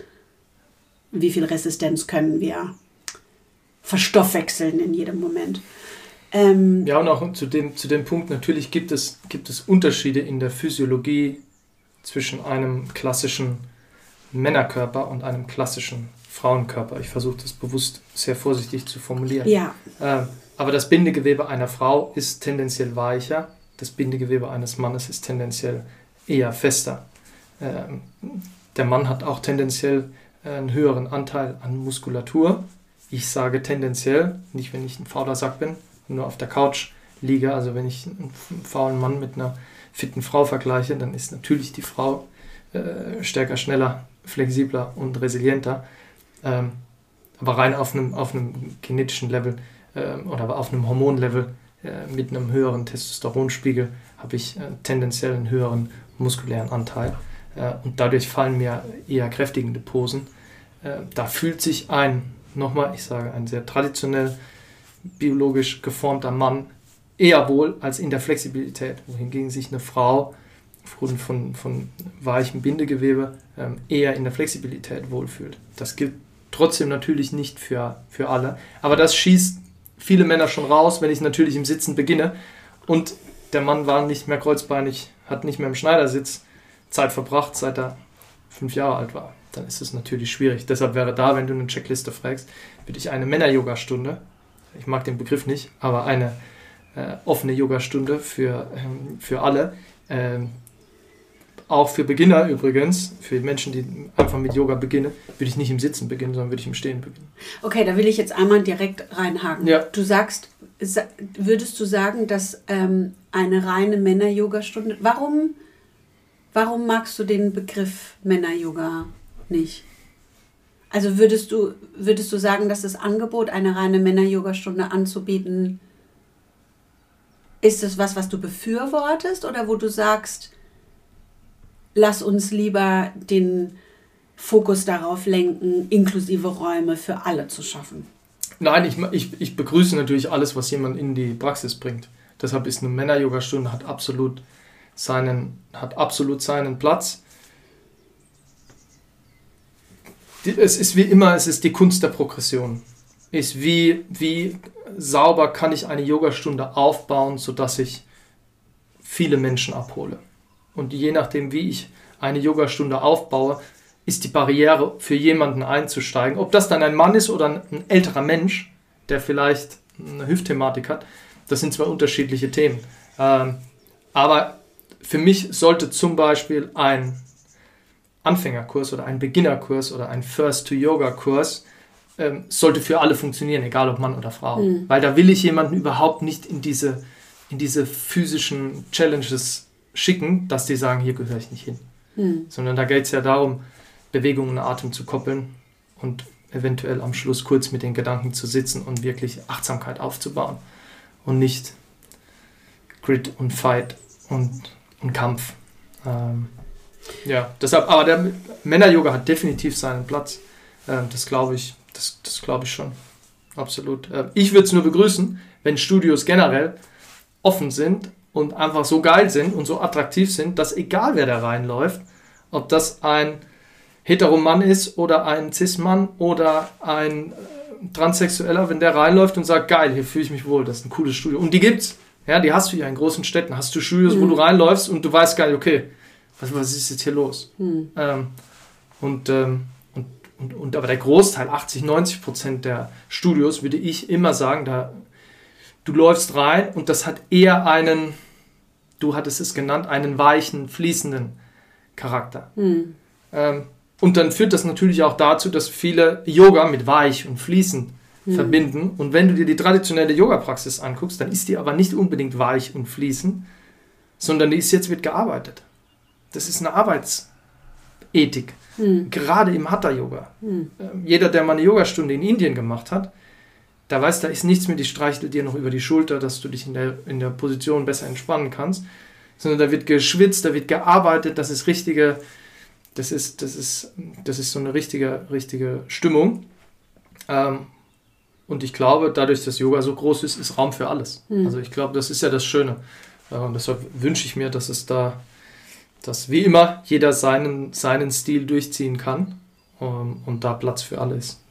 wie viel Resistenz können wir verstoffwechseln in jedem Moment. Ähm ja, und auch zu dem, zu dem Punkt, natürlich gibt es, gibt es Unterschiede in der Physiologie zwischen einem klassischen Männerkörper und einem klassischen Frauenkörper. Ich versuche das bewusst sehr vorsichtig zu formulieren. Ja. Äh, aber das Bindegewebe einer Frau ist tendenziell weicher, das Bindegewebe eines Mannes ist tendenziell eher fester. Äh, der Mann hat auch tendenziell einen höheren Anteil an Muskulatur. Ich sage tendenziell, nicht wenn ich ein fauler Sack bin, nur auf der Couch liege, also wenn ich einen faulen Mann mit einer fitten Frau vergleiche, dann ist natürlich die Frau äh, stärker, schneller, flexibler und resilienter. Ähm, aber rein auf einem, auf einem genetischen Level äh, oder auf einem Hormonlevel äh, mit einem höheren Testosteronspiegel habe ich äh, tendenziell einen höheren muskulären Anteil. Und dadurch fallen mir eher kräftigende Posen. Da fühlt sich ein, nochmal, ich sage, ein sehr traditionell biologisch geformter Mann eher wohl als in der Flexibilität, wohingegen sich eine Frau aufgrund von, von weichem Bindegewebe eher in der Flexibilität wohlfühlt. Das gilt trotzdem natürlich nicht für, für alle, aber das schießt viele Männer schon raus, wenn ich natürlich im Sitzen beginne und der Mann war nicht mehr kreuzbeinig, hat nicht mehr im Schneidersitz Zeit verbracht, seit er fünf Jahre alt war. Dann ist es natürlich schwierig. Deshalb wäre da, wenn du eine Checkliste fragst, würde ich eine Männer-Yoga-Stunde, ich mag den Begriff nicht, aber eine äh, offene Yoga-Stunde für, ähm, für alle, ähm, auch für Beginner übrigens, für Menschen, die einfach mit Yoga beginnen, würde ich nicht im Sitzen beginnen, sondern würde ich im Stehen beginnen. Okay, da will ich jetzt einmal direkt reinhaken. Ja. Du sagst, würdest du sagen, dass ähm, eine reine Männer-Yoga-Stunde, warum... Warum magst du den Begriff Männer-Yoga nicht? Also würdest du, würdest du sagen, dass das Angebot, eine reine Männer-Yoga-Stunde anzubieten, ist es was, was du befürwortest oder wo du sagst, lass uns lieber den Fokus darauf lenken, inklusive Räume für alle zu schaffen? Nein, ich, ich, ich begrüße natürlich alles, was jemand in die Praxis bringt. Deshalb ist eine Männer-Yoga-Stunde hat absolut seinen, hat absolut seinen Platz. Es ist wie immer, es ist die Kunst der Progression. Ist wie, wie sauber kann ich eine Yogastunde aufbauen, sodass ich viele Menschen abhole. Und je nachdem, wie ich eine Yogastunde aufbaue, ist die Barriere für jemanden einzusteigen. Ob das dann ein Mann ist oder ein älterer Mensch, der vielleicht eine Hüftthematik hat, das sind zwei unterschiedliche Themen. Ähm, aber für mich sollte zum Beispiel ein Anfängerkurs oder ein Beginnerkurs oder ein First-to-Yoga-Kurs ähm, sollte für alle funktionieren, egal ob Mann oder Frau. Mhm. Weil da will ich jemanden überhaupt nicht in diese, in diese physischen Challenges schicken, dass die sagen, hier gehöre ich nicht hin. Mhm. Sondern da geht es ja darum, Bewegung und Atem zu koppeln und eventuell am Schluss kurz mit den Gedanken zu sitzen und wirklich Achtsamkeit aufzubauen und nicht Grit und Fight und, und Kampf. Ähm, ja, deshalb, aber der Männer-Yoga hat definitiv seinen Platz. Ähm, das glaube ich, das, das glaube ich schon. Absolut. Ähm, ich würde es nur begrüßen, wenn Studios generell offen sind und einfach so geil sind und so attraktiv sind, dass egal wer da reinläuft, ob das ein Heteromann ist oder ein Cis-Mann oder ein äh, Transsexueller, wenn der reinläuft und sagt, geil, hier fühle ich mich wohl, das ist ein cooles Studio. Und die gibt's. Ja, die hast du hier in großen Städten. Hast du Studios, mhm. wo du reinläufst und du weißt gar nicht, okay, was, was ist jetzt hier los? Mhm. Ähm, und, ähm, und, und, und aber der Großteil, achtzig, neunzig Prozent der Studios, würde ich immer sagen, da du läufst rein und das hat eher einen, du hattest es genannt, einen weichen, fließenden Charakter. Mhm. Ähm, Und dann führt das natürlich auch dazu, dass viele Yoga mit weich und fließend mhm. verbinden. Und wenn du dir die traditionelle Yoga-Praxis anguckst, dann ist die aber nicht unbedingt weich und fließend, sondern die ist jetzt wird gearbeitet. Das ist eine Arbeitsethik. Mhm. Gerade im Hatha-Yoga. Mhm. Jeder, der mal eine Yogastunde in Indien gemacht hat, da weiß, da ist nichts mehr, die streichelt dir noch über die Schulter, dass du dich in der, in der Position besser entspannen kannst, sondern da wird geschwitzt, da wird gearbeitet, das ist richtige... Das ist, das ist, das ist so eine richtige, richtige Stimmung. Ähm, und ich glaube, dadurch, dass Yoga so groß ist, ist Raum für alles. Mhm. Also ich glaube, das ist ja das Schöne. Äh, und deshalb wünsche ich mir, dass es da, dass wie immer jeder seinen, seinen Stil durchziehen kann ähm, und da Platz für alle ist.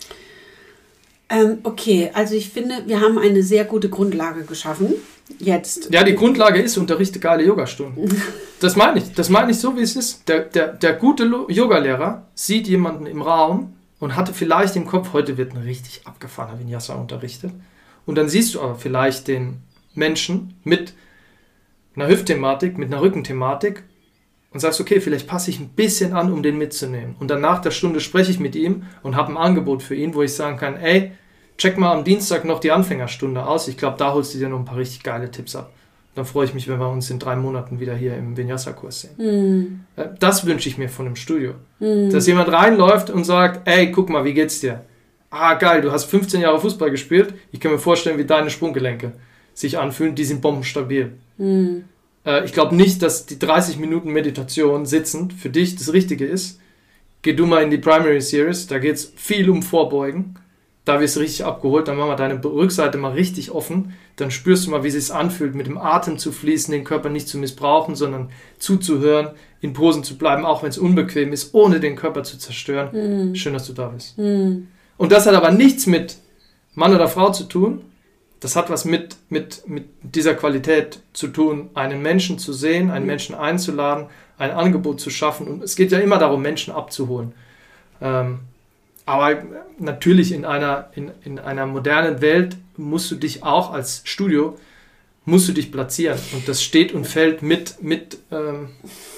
Ähm, okay, also ich finde, wir haben eine sehr gute Grundlage geschaffen. Jetzt. Ja, die Grundlage ist, unterrichte geile Yogastunden. Das meine ich. Das meine ich so, wie es ist. Der, der, der gute Yogalehrer sieht jemanden im Raum und hatte vielleicht im Kopf, heute wird ein richtig abgefahrener Vinyasa unterrichtet. Und dann siehst du aber vielleicht den Menschen mit einer Hüftthematik, mit einer Rückenthematik und sagst, okay, vielleicht passe ich ein bisschen an, um den mitzunehmen. Und dann nach der Stunde spreche ich mit ihm und habe ein Angebot für ihn, wo ich sagen kann, ey, check mal am Dienstag noch die Anfängerstunde aus. Ich glaube, da holst du dir noch ein paar richtig geile Tipps ab. Dann freue ich mich, wenn wir uns in drei Monaten wieder hier im Vinyasa-Kurs sehen. Mm. Das wünsche ich mir von einem Studio. Mm. Dass jemand reinläuft und sagt, ey, guck mal, wie geht's dir? Ah, geil, du hast fünfzehn Jahre Fußball gespielt. Ich kann mir vorstellen, wie deine Sprunggelenke sich anfühlen. Die sind bombenstabil. Mm. Äh, ich glaube nicht, dass die dreißig Minuten Meditation sitzend für dich das Richtige ist. Geh du mal in die Primary Series. Da geht es viel um Vorbeugen. Da wirst du richtig abgeholt, dann machen wir deine Rückseite mal richtig offen, dann spürst du mal, wie es sich anfühlt, mit dem Atem zu fließen, den Körper nicht zu missbrauchen, sondern zuzuhören, in Posen zu bleiben, auch wenn es unbequem ist, ohne den Körper zu zerstören. Mm. Schön, dass du da bist. Mm. Und das hat aber nichts mit Mann oder Frau zu tun, das hat was mit, mit, mit dieser Qualität zu tun, einen Menschen zu sehen, einen mm. Menschen einzuladen, ein Angebot zu schaffen und es geht ja immer darum, Menschen abzuholen. Ähm, Aber natürlich in einer, in, in einer modernen Welt musst du dich auch als Studio, musst du dich platzieren. Und das steht und fällt mit, mit, ähm,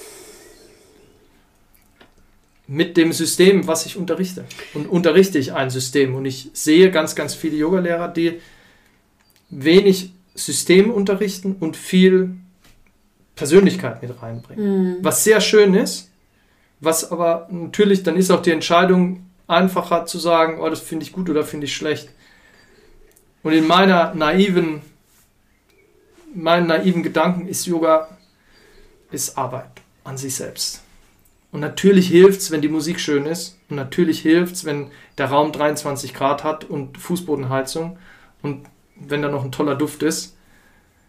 mit dem System, was ich unterrichte. Und unterrichte ich ein System. Und ich sehe ganz, ganz viele Yogalehrer, die wenig System unterrichten und viel Persönlichkeit mit reinbringen. Mhm. Was sehr schön ist, was aber natürlich, dann ist auch die Entscheidung einfacher zu sagen, oh, das finde ich gut oder finde ich schlecht. Und in meiner naiven, meinen naiven Gedanken ist Yoga ist Arbeit an sich selbst. Und natürlich hilft es, wenn die Musik schön ist. Und natürlich hilft es, wenn der Raum dreiundzwanzig Grad hat und Fußbodenheizung und wenn da noch ein toller Duft ist.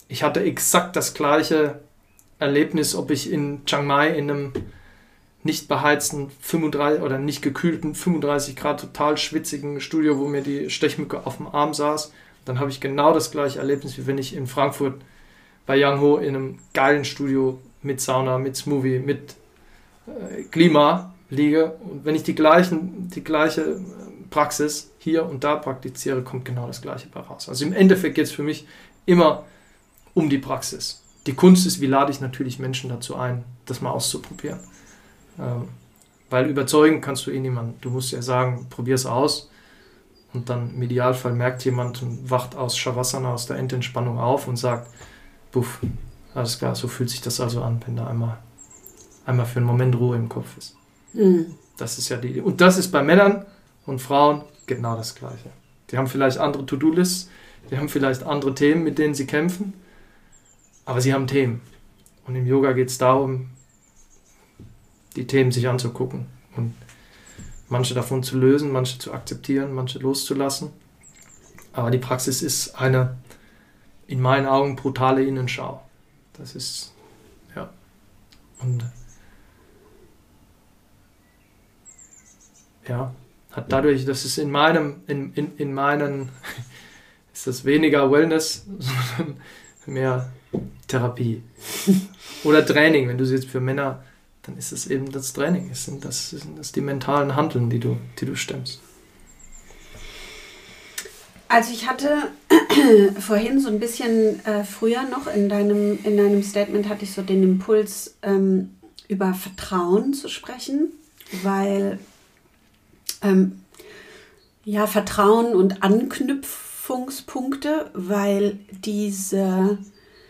ich hatte exakt das gleiche Erlebnis, ob ich in Chiang Mai in einem nicht beheizten fünfunddreißig oder nicht gekühlten fünfunddreißig Grad total schwitzigen Studio, wo mir die Stechmücke auf dem Arm saß. Dann habe ich genau das gleiche Erlebnis, wie wenn ich in Frankfurt bei Yang Ho in einem geilen Studio mit Sauna, mit Smoothie, mit äh, Klima liege. Und wenn ich die, gleichen, die gleiche Praxis hier und da praktiziere, kommt genau das Gleiche bei raus. Also im Endeffekt geht es für mich immer um die Praxis. Die Kunst ist, wie lade ich natürlich Menschen dazu ein, das mal auszuprobieren. Ähm, weil überzeugen kannst du eh niemanden. Du musst ja sagen, probier es aus. Und dann im Idealfall merkt jemand und wacht aus Shavasana, aus der Endentspannung auf und sagt, puff, alles klar, so fühlt sich das also an, wenn da einmal, einmal für einen Moment Ruhe im Kopf ist. Mhm. Das ist ja die, und das ist bei Männern und Frauen genau das Gleiche. Die haben vielleicht andere To-Do-Lists, die haben vielleicht andere Themen, mit denen sie kämpfen, aber sie haben Themen. Und im Yoga geht es darum, die Themen sich anzugucken und manche davon zu lösen, manche zu akzeptieren, manche loszulassen. Aber die Praxis ist eine, in meinen Augen, brutale Innenschau. Das ist, ja. Und ja, hat dadurch, das ist in meinem, in, in, in meinen, ist das weniger Wellness, sondern mehr Therapie. Oder Training, wenn du sie jetzt für Männer, dann ist es eben das Training, es sind das, sind das die mentalen Handeln, die du, die du stemmst. Also ich hatte vorhin so ein bisschen äh, früher noch in deinem, in deinem Statement hatte ich so den Impuls, ähm, über Vertrauen zu sprechen, weil ähm, ja, Vertrauen und Anknüpfungspunkte, weil diese,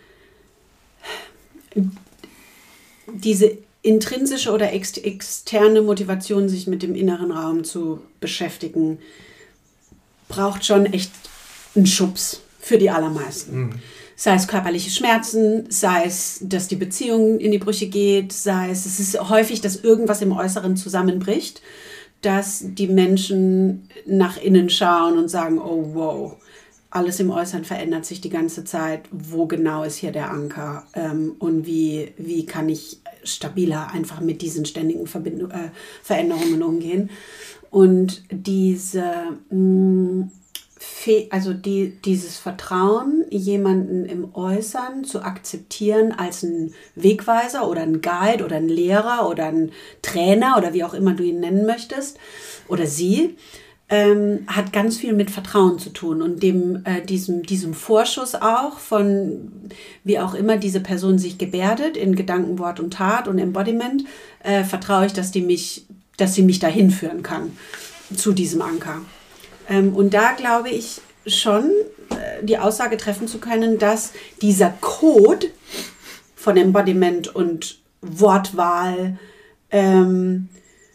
diese intrinsische oder ex- externe Motivation, sich mit dem inneren Raum zu beschäftigen, braucht schon echt einen Schubs für die allermeisten. Mhm. Sei es körperliche Schmerzen, sei es, dass die Beziehung in die Brüche geht, sei es, es ist häufig, dass irgendwas im Äußeren zusammenbricht, dass die Menschen nach innen schauen und sagen, oh wow, alles im Äußeren verändert sich die ganze Zeit, wo genau ist hier der Anker ähm, und wie, wie kann ich stabiler einfach mit diesen ständigen Verbind- äh, Veränderungen umgehen. Und diese, mh, Fe- also die, dieses Vertrauen, jemanden im Äußeren zu akzeptieren als einen Wegweiser oder einen Guide oder einen Lehrer oder einen Trainer oder wie auch immer du ihn nennen möchtest oder sie, ähm, hat ganz viel mit Vertrauen zu tun und dem, äh, diesem, diesem Vorschuss auch von, wie auch immer diese Person sich gebärdet in Gedanken, Wort und Tat und Embodiment, äh, vertraue ich, dass die mich dass sie mich dahin führen kann, zu diesem Anker. Ähm, und da glaube ich schon, äh, die Aussage treffen zu können, dass dieser Code von Embodiment und Wortwahl ähm,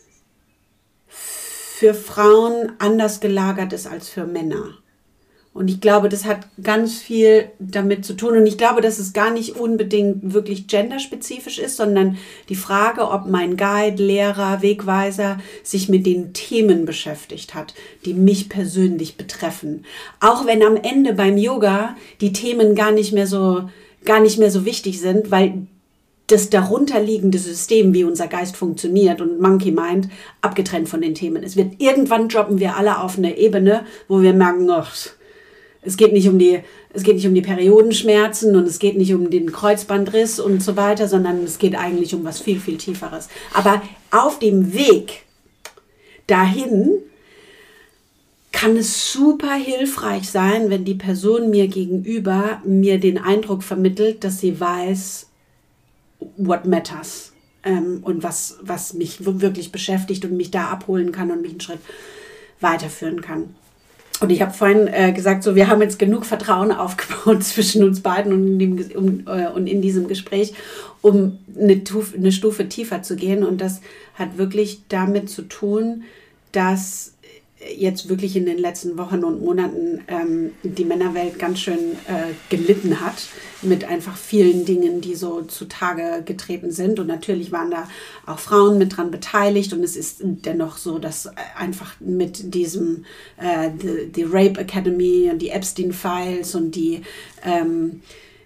für Frauen anders gelagert ist als für Männer. Und ich glaube, das hat ganz viel damit zu tun. Und ich glaube, dass es gar nicht unbedingt wirklich genderspezifisch ist, sondern die Frage, ob mein Guide, Lehrer, Wegweiser sich mit den Themen beschäftigt hat, die mich persönlich betreffen. Auch wenn am Ende beim Yoga die Themen gar nicht mehr so, gar nicht mehr so wichtig sind, weil das darunterliegende System, wie unser Geist funktioniert und Monkey Mind, abgetrennt von den Themen ist. Wird irgendwann droppen wir alle auf eine Ebene, wo wir merken, oh, Es geht nicht um die, es geht nicht um die Periodenschmerzen und es geht nicht um den Kreuzbandriss und so weiter, sondern es geht eigentlich um was viel, viel Tieferes. Aber auf dem Weg dahin kann es super hilfreich sein, wenn die Person mir gegenüber mir den Eindruck vermittelt, dass sie weiß, what matters ähm, und was, was mich wirklich beschäftigt und mich da abholen kann und mich einen Schritt weiterführen kann. Und ich habe vorhin äh, gesagt, so wir haben jetzt genug Vertrauen aufgebaut zwischen uns beiden und in, dem, um, äh, und in diesem Gespräch, um eine, Tuf, eine Stufe tiefer zu gehen. Und das hat wirklich damit zu tun, dass jetzt wirklich in den letzten Wochen und Monaten ähm, die Männerwelt ganz schön äh, gelitten hat mit einfach vielen Dingen, die so zutage getreten sind. Und natürlich waren da auch Frauen mit dran beteiligt. Und es ist dennoch so, dass einfach mit diesem äh, die, die Rape Academy und die Epstein Files und die ähm,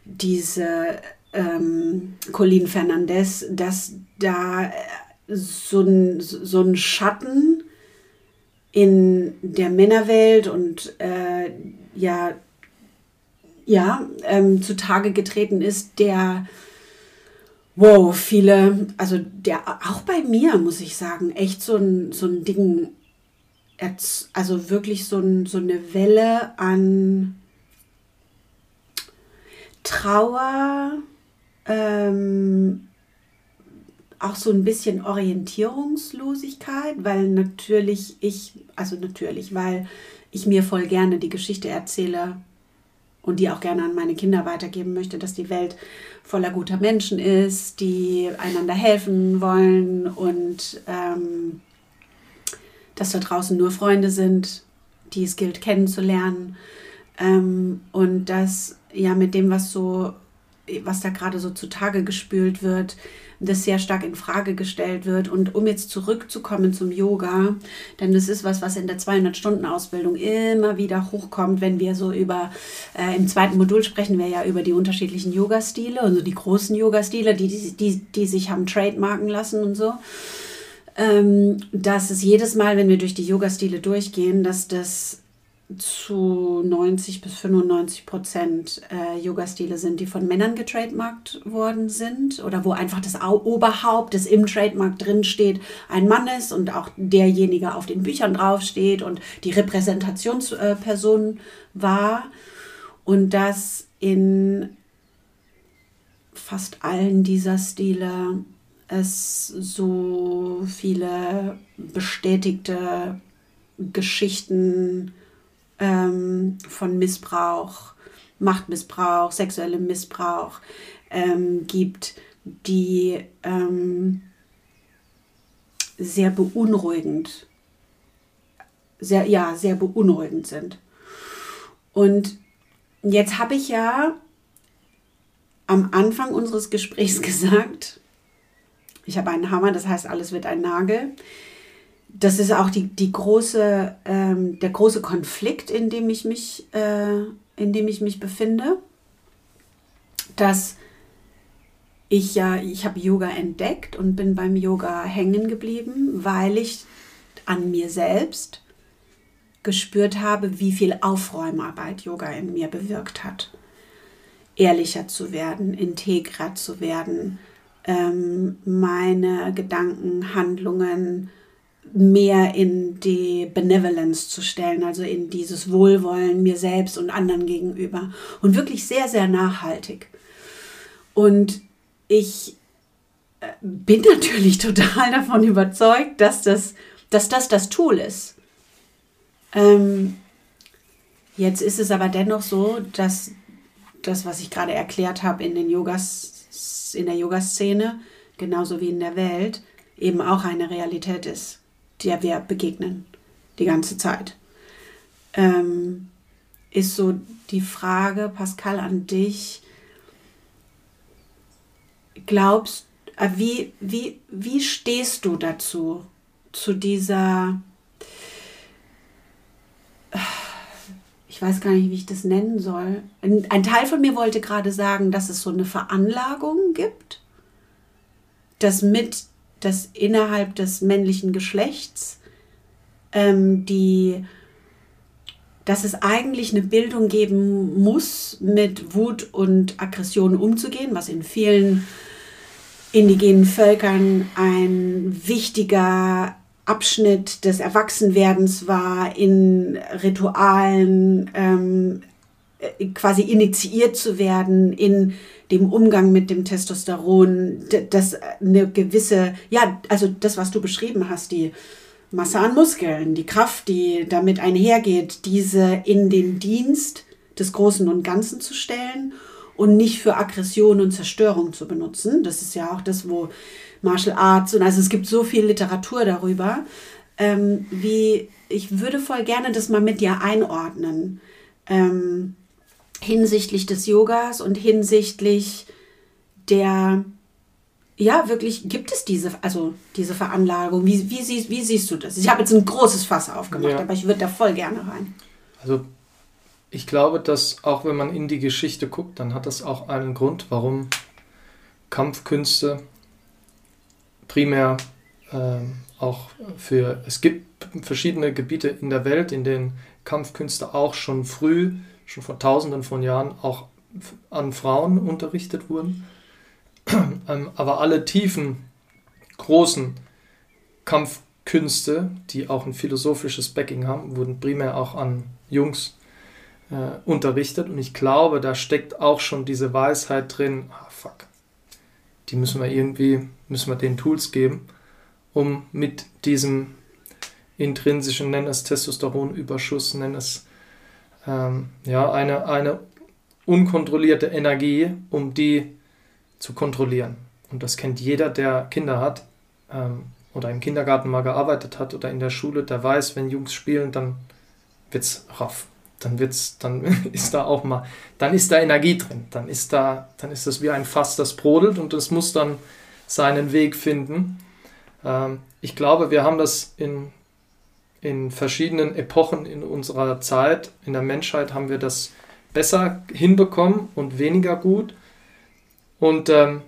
diese ähm, Colleen Fernandez, dass da so ein, so ein Schatten in der Männerwelt und äh, ja, ja ähm, zutage getreten ist, der wow, viele, also der auch bei mir, muss ich sagen, echt so ein, so ein Ding, also wirklich so, ein, so eine Welle an Trauer, ähm, auch so ein bisschen Orientierungslosigkeit, weil natürlich ich, also natürlich, weil ich mir voll gerne die Geschichte erzähle und die auch gerne an meine Kinder weitergeben möchte, dass die Welt voller guter Menschen ist, die einander helfen wollen und ähm, dass da draußen nur Freunde sind, die es gilt kennenzulernen. Ähm, und dass ja mit dem, was so, was da gerade so zutage gespült wird, das sehr stark in Frage gestellt wird. Und um jetzt zurückzukommen zum Yoga, denn das ist was, was in der zweihundert-Stunden-Ausbildung immer wieder hochkommt, wenn wir so über, äh, im zweiten Modul sprechen wir ja über die unterschiedlichen Yoga-Stile, also die großen Yoga-Stile, die, die, die, die sich haben trademarken lassen und so. Ähm, dass es jedes Mal, wenn wir durch die Yoga-Stile durchgehen, dass das zu neunzig bis fünfundneunzig Prozent äh, Yoga-Stile sind, die von Männern getrademarkt worden sind oder wo einfach das Oberhaupt, das im Trademark drin steht, ein Mann ist und auch derjenige auf den Büchern draufsteht und die Repräsentationsperson äh, war und dass in fast allen dieser Stile es so viele bestätigte Geschichten ähm, von Missbrauch, Machtmissbrauch, sexuellem Missbrauch ähm, gibt, die ähm, sehr beunruhigend, sehr, ja, sehr beunruhigend sind. Und jetzt habe ich ja am Anfang unseres Gesprächs gesagt, ich habe einen Hammer, das heißt, alles wird ein Nagel. Das ist auch die, die große, ähm, der große Konflikt, in dem ich mich, äh, in dem ich mich befinde. Dass ich ja, ich habe Yoga entdeckt und bin beim Yoga hängen geblieben, weil ich an mir selbst gespürt habe, wie viel Aufräumarbeit Yoga in mir bewirkt hat. Ehrlicher zu werden, integrer zu werden, ähm, meine Gedanken, Handlungen mehr in die Benevolence zu stellen, also in dieses Wohlwollen mir selbst und anderen gegenüber und wirklich sehr, sehr nachhaltig. Und ich bin natürlich total davon überzeugt, dass das dass das, das Tool ist. Ähm, jetzt ist es aber dennoch so, dass das, was ich gerade erklärt habe in den Yogas, in der Yoga-Szene, genauso wie in der Welt, eben auch eine Realität ist, der wir begegnen, die ganze Zeit. Ähm, ist so die Frage, Pascal, an dich, glaubst, äh, wie, wie, wie stehst du dazu, zu dieser, ich weiß gar nicht, wie ich das nennen soll. Ein, ein Teil von mir wollte gerade sagen, dass es so eine Veranlagung gibt, dass mit dass innerhalb des männlichen Geschlechts ähm, die, dass es eigentlich eine Bildung geben muss, mit Wut und Aggression umzugehen, was in vielen indigenen Völkern ein wichtiger Abschnitt des Erwachsenwerdens war, in Ritualen ähm, quasi initiiert zu werden, in dem Umgang mit dem Testosteron, das eine gewisse, ja, also das, was du beschrieben hast, die Masse an Muskeln, die Kraft, die damit einhergeht, diese in den Dienst des Großen und Ganzen zu stellen und nicht für Aggression und Zerstörung zu benutzen. Das ist ja auch das, wo Martial Arts, und also es gibt so viel Literatur darüber, ähm, wie, ich würde voll gerne das mal mit dir einordnen, ähm, hinsichtlich des Yogas und hinsichtlich der, ja, wirklich, gibt es diese, also diese Veranlagung, wie, wie, siehst, wie siehst du das? Ich habe jetzt ein großes Fass aufgemacht, ja. aber ich würde da voll gerne rein. Also ich glaube, dass auch wenn man in die Geschichte guckt, dann hat das auch einen Grund, warum Kampfkünste primär ähm, auch für, es gibt verschiedene Gebiete in der Welt, in denen Kampfkünste auch schon früh, schon vor tausenden von Jahren auch an Frauen unterrichtet wurden. ähm, aber alle tiefen, großen Kampfkünste, die auch ein philosophisches Backing haben, wurden primär auch an Jungs äh, unterrichtet. Und ich glaube, da steckt auch schon diese Weisheit drin, ah fuck, die müssen wir irgendwie, müssen wir den Tools geben, um mit diesem intrinsischen, nenn es Testosteronüberschuss, nenn es ähm, ja, eine, eine unkontrollierte Energie, um die zu kontrollieren. Und das kennt jeder, der Kinder hat ähm, oder im Kindergarten mal gearbeitet hat oder in der Schule, der weiß, wenn Jungs spielen, dann wird's raff. Dann wird's, dann ist da auch mal, dann ist da Energie drin. Dann ist da, dann ist das wie ein Fass, das brodelt und das muss dann seinen Weg finden. Ähm, ich glaube, wir haben das in, in verschiedenen Epochen in unserer Zeit, in der Menschheit haben wir das besser hinbekommen und weniger gut. Und, ähm,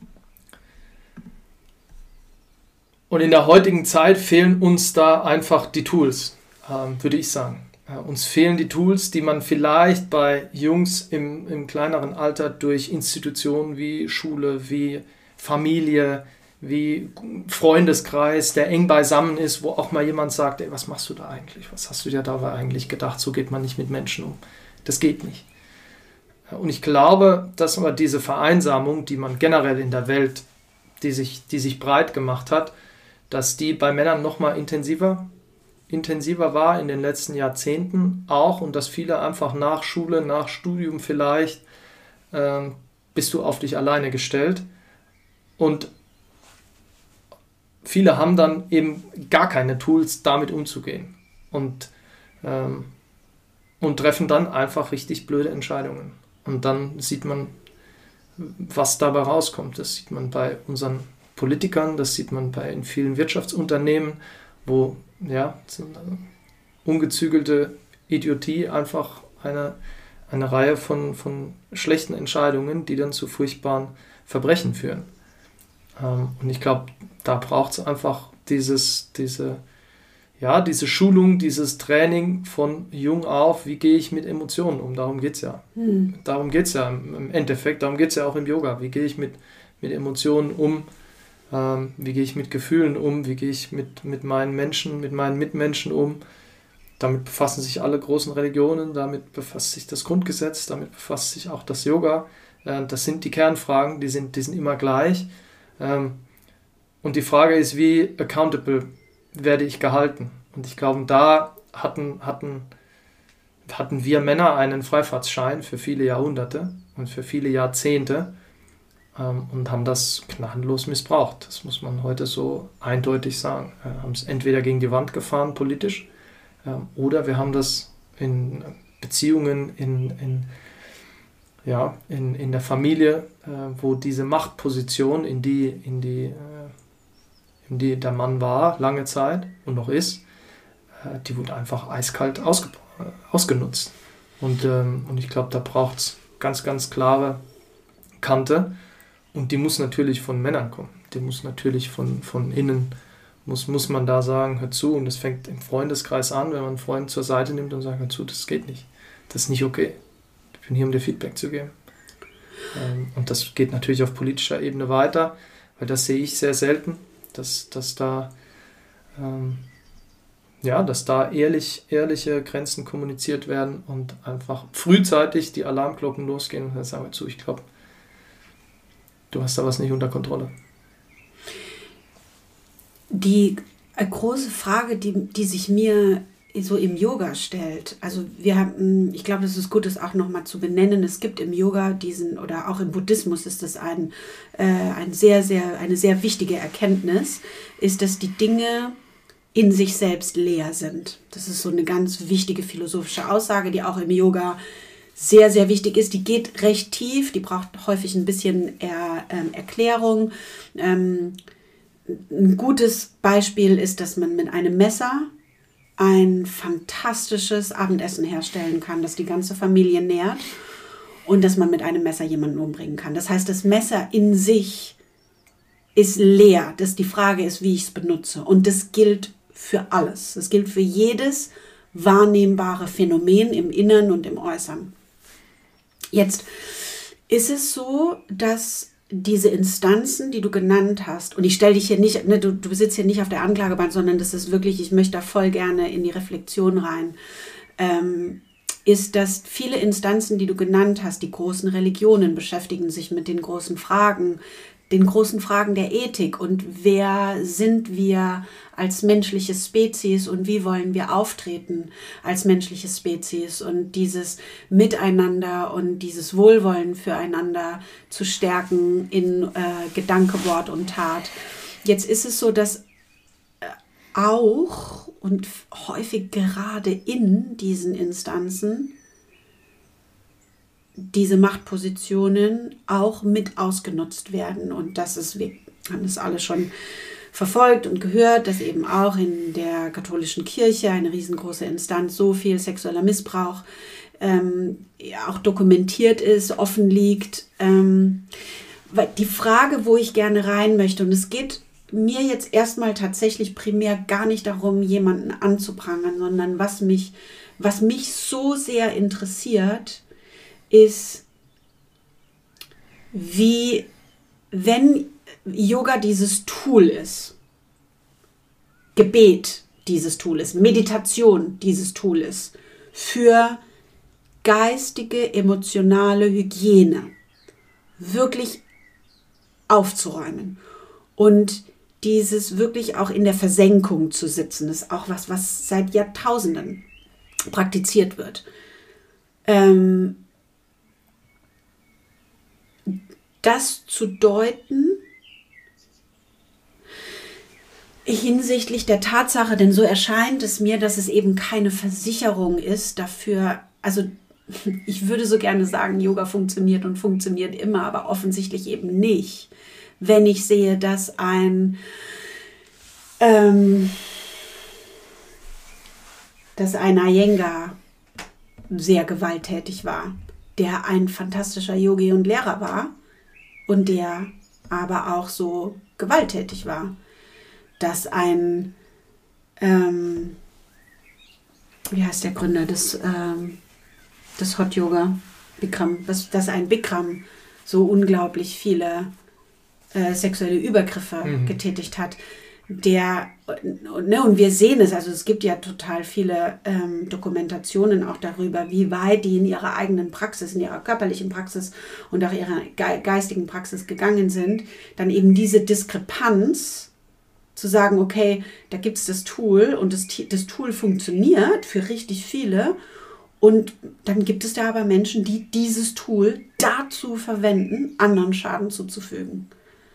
und in der heutigen Zeit fehlen uns da einfach die Tools, ähm, würde ich sagen. Äh, uns fehlen die Tools, die man vielleicht bei Jungs im, im kleineren Alter durch Institutionen wie Schule, wie Familie, wie Freundeskreis, der eng beisammen ist, wo auch mal jemand sagt, ey, was machst du da eigentlich? Was hast du dir dabei eigentlich gedacht? So geht man nicht mit Menschen um. Das geht nicht. Und ich glaube, dass aber diese Vereinsamung, die man generell in der Welt, die sich, die sich breit gemacht hat, dass die bei Männern noch mal intensiver, intensiver war in den letzten Jahrzehnten auch und dass viele einfach nach Schule, nach Studium vielleicht, ähm, bist du auf dich alleine gestellt und viele haben dann eben gar keine Tools, damit umzugehen und, ähm, und treffen dann einfach richtig blöde Entscheidungen. Und dann sieht man, was dabei rauskommt. Das sieht man bei unseren Politikern, das sieht man bei in vielen Wirtschaftsunternehmen, wo ja, ungezügelte Idiotie einfach eine, eine Reihe von, von schlechten Entscheidungen, die dann zu furchtbaren Verbrechen führen. Ähm, und ich glaube, da braucht es einfach dieses, diese, ja, diese Schulung, dieses Training von jung auf, wie gehe ich mit Emotionen um? Darum geht es ja. Hm. Darum geht es ja im Endeffekt, darum geht es ja auch im Yoga. Wie gehe ich mit, mit Emotionen um? Ähm, wie gehe ich mit Gefühlen um? Wie gehe ich mit, mit meinen Menschen, mit meinen Mitmenschen um? Damit befassen sich alle großen Religionen, damit befasst sich das Grundgesetz, damit befasst sich auch das Yoga. Äh, das sind die Kernfragen, die sind, die sind immer gleich. Ähm, und die Frage ist, wie accountable werde ich gehalten? Und ich glaube, da hatten, hatten, hatten wir Männer einen Freifahrtsschein für viele Jahrhunderte und für viele Jahrzehnte ähm, und haben das gnadenlos missbraucht. Das muss man heute so eindeutig sagen. Wir haben es entweder gegen die Wand gefahren, politisch, ähm, oder wir haben das in Beziehungen, in, in, ja, in, in der Familie, äh, wo diese Machtposition, in die, in die äh, in die der Mann war, lange Zeit und noch ist, äh, die wurde einfach eiskalt ausge, äh, ausgenutzt. Und, ähm, und ich glaube, da braucht es ganz, ganz klare Kante und die muss natürlich von Männern kommen. Die muss natürlich von, von innen, muss, muss man da sagen, hör zu, und das fängt im Freundeskreis an, wenn man einen Freund zur Seite nimmt und sagt, hör zu, das geht nicht, das ist nicht okay. Ich bin hier, um dir Feedback zu geben. Ähm, und das geht natürlich auf politischer Ebene weiter, weil das sehe ich sehr selten, dass, dass da ähm, ja, dass da ehrlich, ehrliche Grenzen kommuniziert werden und einfach frühzeitig die Alarmglocken losgehen und dann sagen wir zu, ich glaube, du hast da was nicht unter Kontrolle. Die große Frage, die, die sich mir so im Yoga stellt, also wir haben, ich glaube, das ist gut, das auch nochmal zu benennen, es gibt im Yoga diesen, oder auch im Buddhismus ist das ein, äh, ein sehr, sehr, eine sehr wichtige Erkenntnis, ist, dass die Dinge in sich selbst leer sind. Das ist so eine ganz wichtige philosophische Aussage, die auch im Yoga sehr, sehr wichtig ist. Die geht recht tief, die braucht häufig ein bisschen er, ähm, Erklärung. Ähm, ein gutes Beispiel ist, dass man mit einem Messer ein fantastisches Abendessen herstellen kann, das die ganze Familie nährt und dass man mit einem Messer jemanden umbringen kann. Das heißt, das Messer in sich ist leer. Das, die Frage ist, wie ich es benutze. Und das gilt für alles. Das gilt für jedes wahrnehmbare Phänomen im Innern und im Äußeren. Jetzt ist es so, dass diese Instanzen, die du genannt hast, und ich stelle dich hier nicht, ne, du, du sitzt hier nicht auf der Anklagebank, sondern das ist wirklich, ich möchte da voll gerne in die Reflexion rein, ähm, ist, dass viele Instanzen, die du genannt hast, die großen Religionen beschäftigen sich mit den großen Fragen, den großen Fragen der Ethik und wer sind wir als menschliche Spezies und wie wollen wir auftreten als menschliche Spezies und dieses Miteinander und dieses Wohlwollen füreinander zu stärken in äh, Gedanke, Wort und Tat. Jetzt ist es so, dass auch und häufig gerade in diesen Instanzen diese Machtpositionen auch mit ausgenutzt werden. Und das ist, wir haben das alle schon verfolgt und gehört, dass eben auch in der katholischen Kirche eine riesengroße Instanz so viel sexueller Missbrauch ähm, auch dokumentiert ist, offen liegt. Ähm, die Frage, wo ich gerne rein möchte, und es geht mir jetzt erstmal tatsächlich primär gar nicht darum, jemanden anzuprangern, sondern was mich, was mich so sehr interessiert, ist, wie, wenn Yoga dieses Tool ist, Gebet dieses Tool ist, Meditation dieses Tool ist, für geistige, emotionale Hygiene wirklich aufzuräumen und dieses wirklich auch in der Versenkung zu sitzen, ist auch was, was seit Jahrtausenden praktiziert wird. Ähm, das zu deuten hinsichtlich der Tatsache, denn so erscheint es mir, dass es eben keine Versicherung ist dafür, also ich würde so gerne sagen, Yoga funktioniert und funktioniert immer, aber offensichtlich eben nicht. Wenn ich sehe, dass ein ähm, dass ein Iyengar sehr gewalttätig war, der ein fantastischer Yogi und Lehrer war und der aber auch so gewalttätig war, dass ein ähm, wie heißt der Gründer des, ähm, des Hot Yoga, Bikram, dass, dass ein Bikram so unglaublich viele äh, sexuelle Übergriffe mhm. getätigt hat. Der, ne, und wir sehen es, also es gibt ja total viele ähm, Dokumentationen auch darüber, wie weit die in ihrer eigenen Praxis, in ihrer körperlichen Praxis und auch ihrer ge- geistigen Praxis gegangen sind, dann eben diese Diskrepanz zu sagen, okay, da gibt es das Tool und das, das Tool funktioniert für richtig viele und dann gibt es da aber Menschen, die dieses Tool dazu verwenden, anderen Schaden zuzufügen.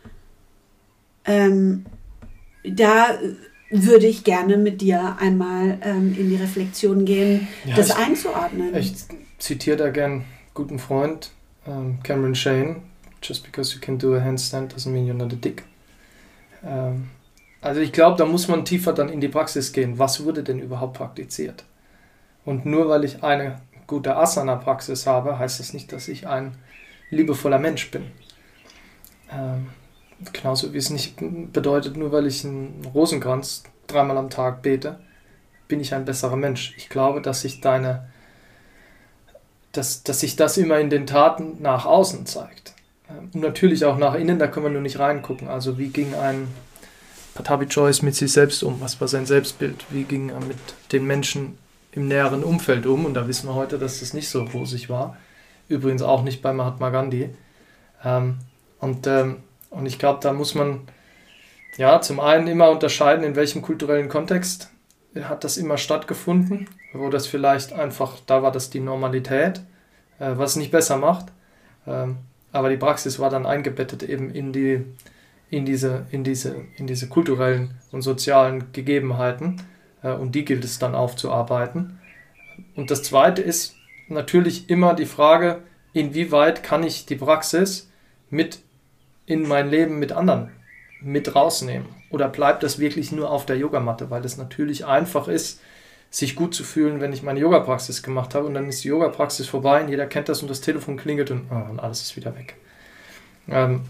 Ähm, Da würde ich gerne mit dir einmal ähm, in die Reflexion gehen, ja, das ich, einzuordnen. Ich zitiere da gern einen guten Freund, ähm, Cameron Shane, just because you can do a handstand doesn't mean you're not a dick. Ähm, also ich glaube, da muss man tiefer dann in die Praxis gehen. Was wurde denn überhaupt praktiziert? Und nur weil ich eine gute Asana-Praxis habe, heißt das nicht, dass ich ein liebevoller Mensch bin. Ähm, Genauso wie es nicht bedeutet, nur weil ich einen Rosenkranz dreimal am Tag bete, bin ich ein besserer Mensch. Ich glaube, dass sich deine, dass, dass sich das immer in den Taten nach außen zeigt. Und natürlich auch nach innen, da können wir nur nicht reingucken. Also wie ging ein Pattabhi Jois mit sich selbst um? Was war sein Selbstbild? Wie ging er mit den Menschen im näheren Umfeld um? Und da wissen wir heute, dass das nicht so rosig war. Übrigens auch nicht bei Mahatma Gandhi. Und ähm, Und ich glaube, da muss man ja zum einen immer unterscheiden, in welchem kulturellen Kontext hat das immer stattgefunden, wo das vielleicht einfach, da war das die Normalität, äh, was es nicht besser macht. Ähm, aber die Praxis war dann eingebettet eben in die, in diese, in diese, in diese kulturellen und sozialen Gegebenheiten äh, und die gilt es dann aufzuarbeiten. Und das Zweite ist natürlich immer die Frage, inwieweit kann ich die Praxis mit in mein Leben mit anderen mit rausnehmen? Oder bleibt das wirklich nur auf der Yogamatte? Weil es natürlich einfach ist, sich gut zu fühlen, wenn ich meine Yoga-Praxis gemacht habe und dann ist die Yoga-Praxis vorbei und jeder kennt das und das Telefon klingelt und, oh, und alles ist wieder weg. Ähm,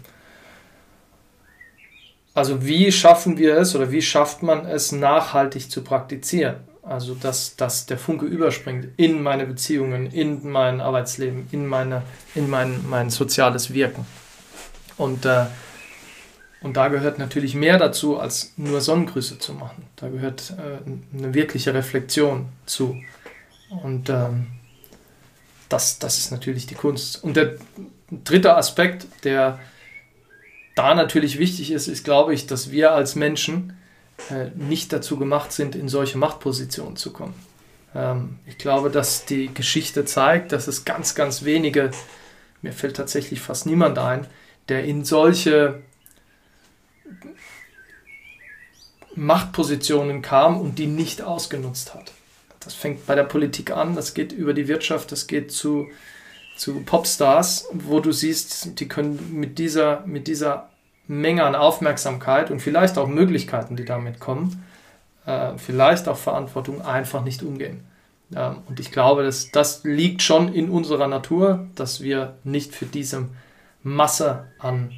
also wie schaffen wir es oder wie schafft man es, nachhaltig zu praktizieren? Also dass, dass der Funke überspringt in meine Beziehungen, in mein Arbeitsleben, in, meine, in mein, mein soziales Wirken. Und äh, Und da gehört natürlich mehr dazu, als nur Sonnengrüße zu machen. Da gehört äh, eine wirkliche Reflexion zu. Und ähm, das, das ist natürlich die Kunst. Und der dritte Aspekt, der da natürlich wichtig ist, ist, glaube ich, dass wir als Menschen äh, nicht dazu gemacht sind, in solche Machtpositionen zu kommen. Ähm, ich glaube, dass die Geschichte zeigt, dass es ganz, ganz wenige, mir fällt tatsächlich fast niemand ein, der in solche Machtpositionen kam und die nicht ausgenutzt hat. Das fängt bei der Politik an, das geht über die Wirtschaft, das geht zu, zu Popstars, wo du siehst, die können mit dieser, mit dieser Menge an Aufmerksamkeit und vielleicht auch Möglichkeiten, die damit kommen, äh, vielleicht auch Verantwortung, einfach nicht umgehen. Ähm, und ich glaube, dass das liegt schon in unserer Natur, dass wir nicht für diese Masse an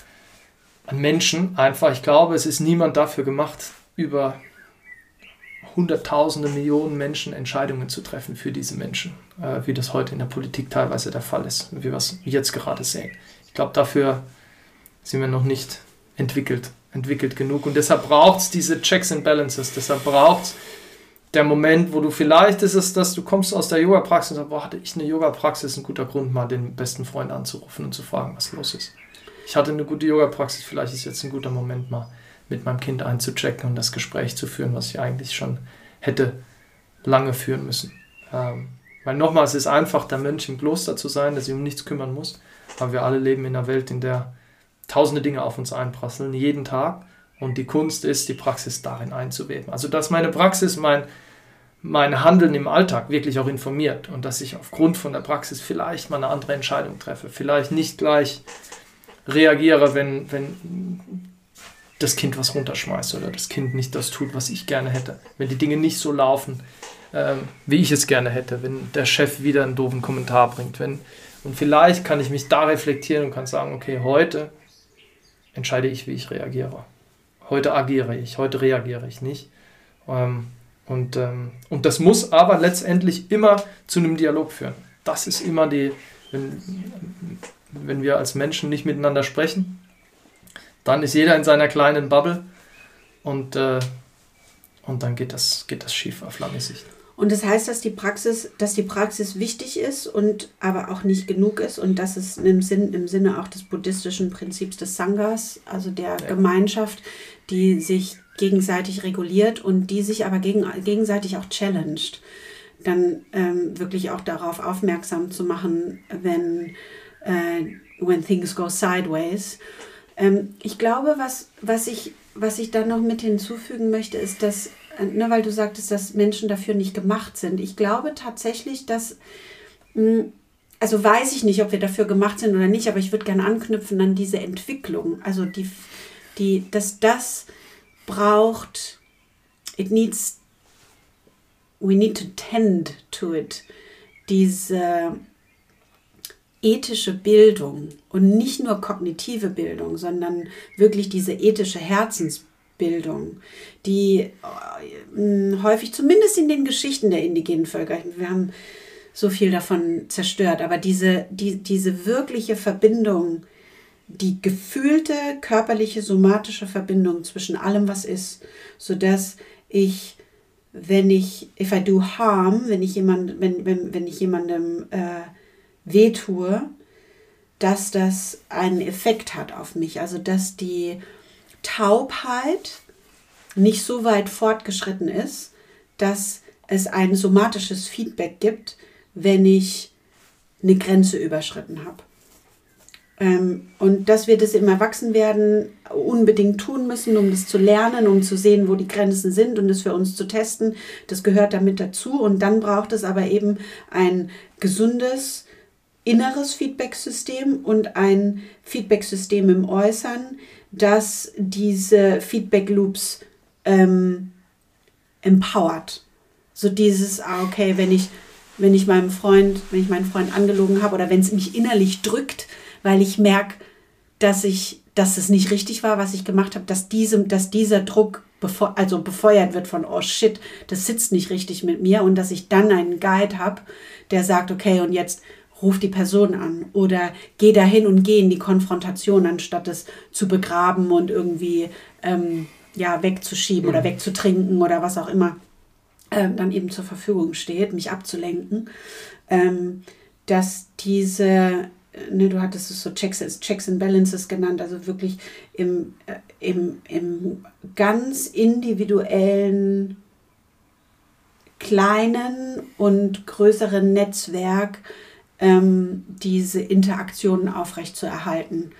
an Menschen einfach, ich glaube, es ist niemand dafür gemacht, über Hunderttausende, Millionen Menschen Entscheidungen zu treffen für diese Menschen, äh, wie das heute in der Politik teilweise der Fall ist, wie wir es jetzt gerade sehen. Ich glaube, dafür sind wir noch nicht entwickelt, entwickelt genug und deshalb braucht es diese Checks and Balances, deshalb braucht es der Moment, wo du vielleicht ist es, dass du kommst aus der Yoga-Praxis und sagst, boah, hatte ich eine Yoga-Praxis, ein guter Grund, mal den besten Freund anzurufen und zu fragen, was los ist. Ich hatte eine gute Yoga-Praxis, vielleicht ist jetzt ein guter Moment, mal mit meinem Kind einzuchecken und das Gespräch zu führen, was ich eigentlich schon hätte lange führen müssen. Ähm, weil nochmal, es ist einfach, der Mönch im Kloster zu sein, der sich um nichts kümmern muss, aber wir alle leben in einer Welt, in der tausende Dinge auf uns einprasseln, jeden Tag, und die Kunst ist, die Praxis darin einzuweben. Also, dass meine Praxis mein, mein Handeln im Alltag wirklich auch informiert und dass ich aufgrund von der Praxis vielleicht mal eine andere Entscheidung treffe, vielleicht nicht gleich reagiere, wenn, wenn das Kind was runterschmeißt oder das Kind nicht das tut, was ich gerne hätte. Wenn die Dinge nicht so laufen, ähm, wie ich es gerne hätte. Wenn der Chef wieder einen doofen Kommentar bringt. Wenn, und vielleicht kann ich mich da reflektieren und kann sagen, okay, heute entscheide ich, wie ich reagiere. Heute agiere ich, heute reagiere ich nicht. Ähm, und, ähm, und das muss aber letztendlich immer zu einem Dialog führen. Das ist immer die... Wenn, wenn wir als Menschen nicht miteinander sprechen, dann ist jeder in seiner kleinen Bubble und, äh, und dann geht das, geht das schief auf lange Sicht. Und das heißt, dass die Praxis, dass die Praxis wichtig ist und aber auch nicht genug ist und dass es im, Sinn, im Sinne auch des buddhistischen Prinzips des Sanghas, also der ja. Gemeinschaft, die sich gegenseitig reguliert und die sich aber gegen, gegenseitig auch challenged, dann ähm, wirklich auch darauf aufmerksam zu machen, wenn Uh, when things go sideways. Ähm, ich glaube, was, was, ich, was ich dann noch mit hinzufügen möchte, ist, dass, äh, ne, weil du sagtest, dass Menschen dafür nicht gemacht sind. Ich glaube tatsächlich, dass, mh, also weiß ich nicht, ob wir dafür gemacht sind oder nicht, aber ich würde gerne anknüpfen an diese Entwicklung. Also, die, die, dass das braucht, it needs, we need to tend to it, diese ethische Bildung und nicht nur kognitive Bildung, sondern wirklich diese ethische Herzensbildung, die äh, häufig, zumindest in den Geschichten der indigenen Völker, wir haben so viel davon zerstört, aber diese, die, diese wirkliche Verbindung, die gefühlte körperliche, somatische Verbindung zwischen allem, was ist, sodass ich, wenn ich, if I do harm, wenn ich, jemand, wenn, wenn, wenn ich jemandem äh, wehtue, dass das einen Effekt hat auf mich. Also dass die Taubheit nicht so weit fortgeschritten ist, dass es ein somatisches Feedback gibt, wenn ich eine Grenze überschritten habe. Ähm, und dass wir das im Erwachsenwerden unbedingt tun müssen, um das zu lernen, um zu sehen, wo die Grenzen sind und das für uns zu testen, das gehört damit dazu. Und dann braucht es aber eben ein gesundes, inneres Feedback-System und ein Feedback-System im Äußern, das diese Feedback-Loops ähm, empowert, So dieses, ah, okay, wenn ich, wenn ich meinem Freund, wenn ich meinen Freund angelogen habe oder wenn es mich innerlich drückt, weil ich merke, dass ich, dass es nicht richtig war, was ich gemacht habe, dass diesem, dass dieser Druck befeu- also befeuert wird von, oh shit, das sitzt nicht richtig mit mir und dass ich dann einen Guide habe, der sagt, okay, und jetzt ruf die Person an oder geh dahin und geh in die Konfrontation, anstatt es zu begraben und irgendwie ähm, ja, wegzuschieben mhm. oder wegzutrinken oder was auch immer ähm, dann eben zur Verfügung steht, mich abzulenken, ähm, dass diese, ne, du hattest es so Checks, Checks and Balances genannt, also wirklich im, äh, im, im ganz individuellen, kleinen und größeren Netzwerk ähm, diese Interaktionen aufrechtzuerhalten,